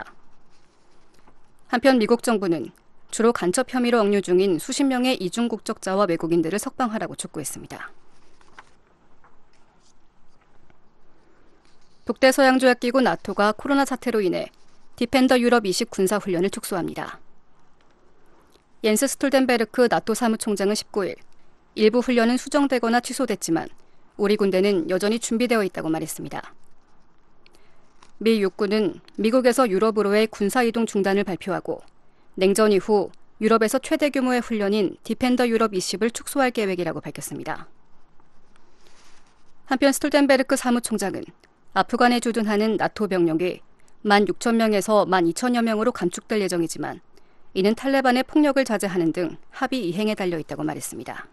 한편 미국 정부는 주로 간첩 혐의로 억류 중인 수십 명의 이중 국적자와 외국인들을 석방하라고 촉구했습니다. 북대서양조약기구 나토가 코로나 사태로 인해 디펜더 유럽 이십 군사훈련을 축소합니다. 옌스 스톨텐베르크 나토 사무총장은 십구 일 일부 훈련은 수정되거나 취소됐지만 우리 군대는 여전히 준비되어 있다고 말했습니다. 미 육군은 미국에서 유럽으로의 군사이동 중단을 발표하고 냉전 이후 유럽에서 최대 규모의 훈련인 디펜더 유럽 이십을 축소할 계획이라고 밝혔습니다. 한편 스톨텐베르크 사무총장은 아프간에 주둔하는 나토 병력이 만 육천 명에서 만 이천여 명으로 감축될 예정이지만 이는 탈레반의 폭력을 자제하는 등 합의 이행에 달려 있다고 말했습니다.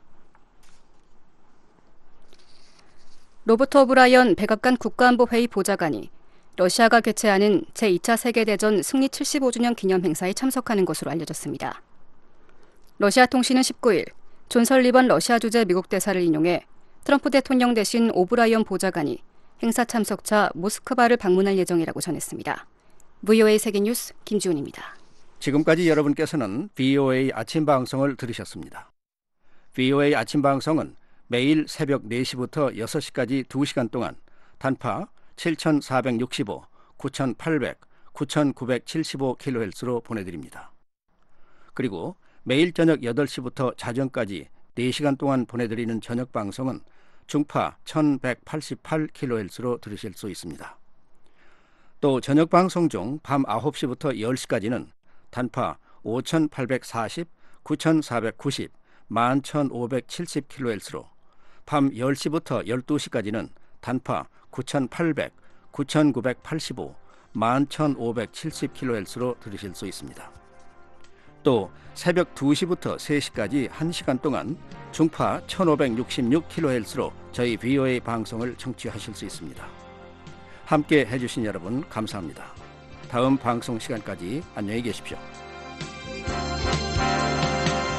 로버트 오브라이언 백악관 국가안보회의 보좌관이 러시아가 개최하는 제이 차 세계대전 승리 칠십오 주년 기념 행사에 참석하는 것으로 알려졌습니다. 러시아 통신은 십구 일 존 설리번 러시아 주재 미국 대사를 인용해 트럼프 대통령 대신 오브라이언 보좌관이 행사 참석차 모스크바를 방문할 예정이라고 전했습니다. 브이오에이 세계뉴스 김지훈입니다. 지금까지 여러분께서는 브이오에이 아침 방송을 들으셨습니다. 브이오에이 아침 방송은 매일 새벽 네 시부터 여섯 시까지 두 시간 동안 단파 칠천사백육십오, 구천팔백, 구천구백칠십오 킬로헤르츠로 보내드립니다. 그리고 매일 저녁 여덟 시부터 자정까지 네 시간 동안 보내드리는 저녁 방송은 중파 천백팔십팔 킬로헤르츠로 들으실 수 있습니다. 또 저녁 방송 중 밤 아홉 시부터 열 시까지는 단파 오천팔백사십, 구천사백구십, 만 천오백칠십 킬로헤르츠로 밤 열 시부터 열두 시까지는 단파 구천팔백, 구천구백팔십오, 만 천오백칠십 킬로헤르츠로 들으실 수 있습니다. 또 새벽 두 시부터 세 시까지 한 시간 동안 중파 천오백육십육 킬로헤르츠로 저희 브이오에이 방송을 청취하실 수 있습니다. 함께 해주신 여러분 감사합니다. 다음 방송 시간까지 안녕히 계십시오.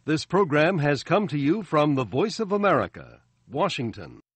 This program has come to you from the Voice of America, Washington.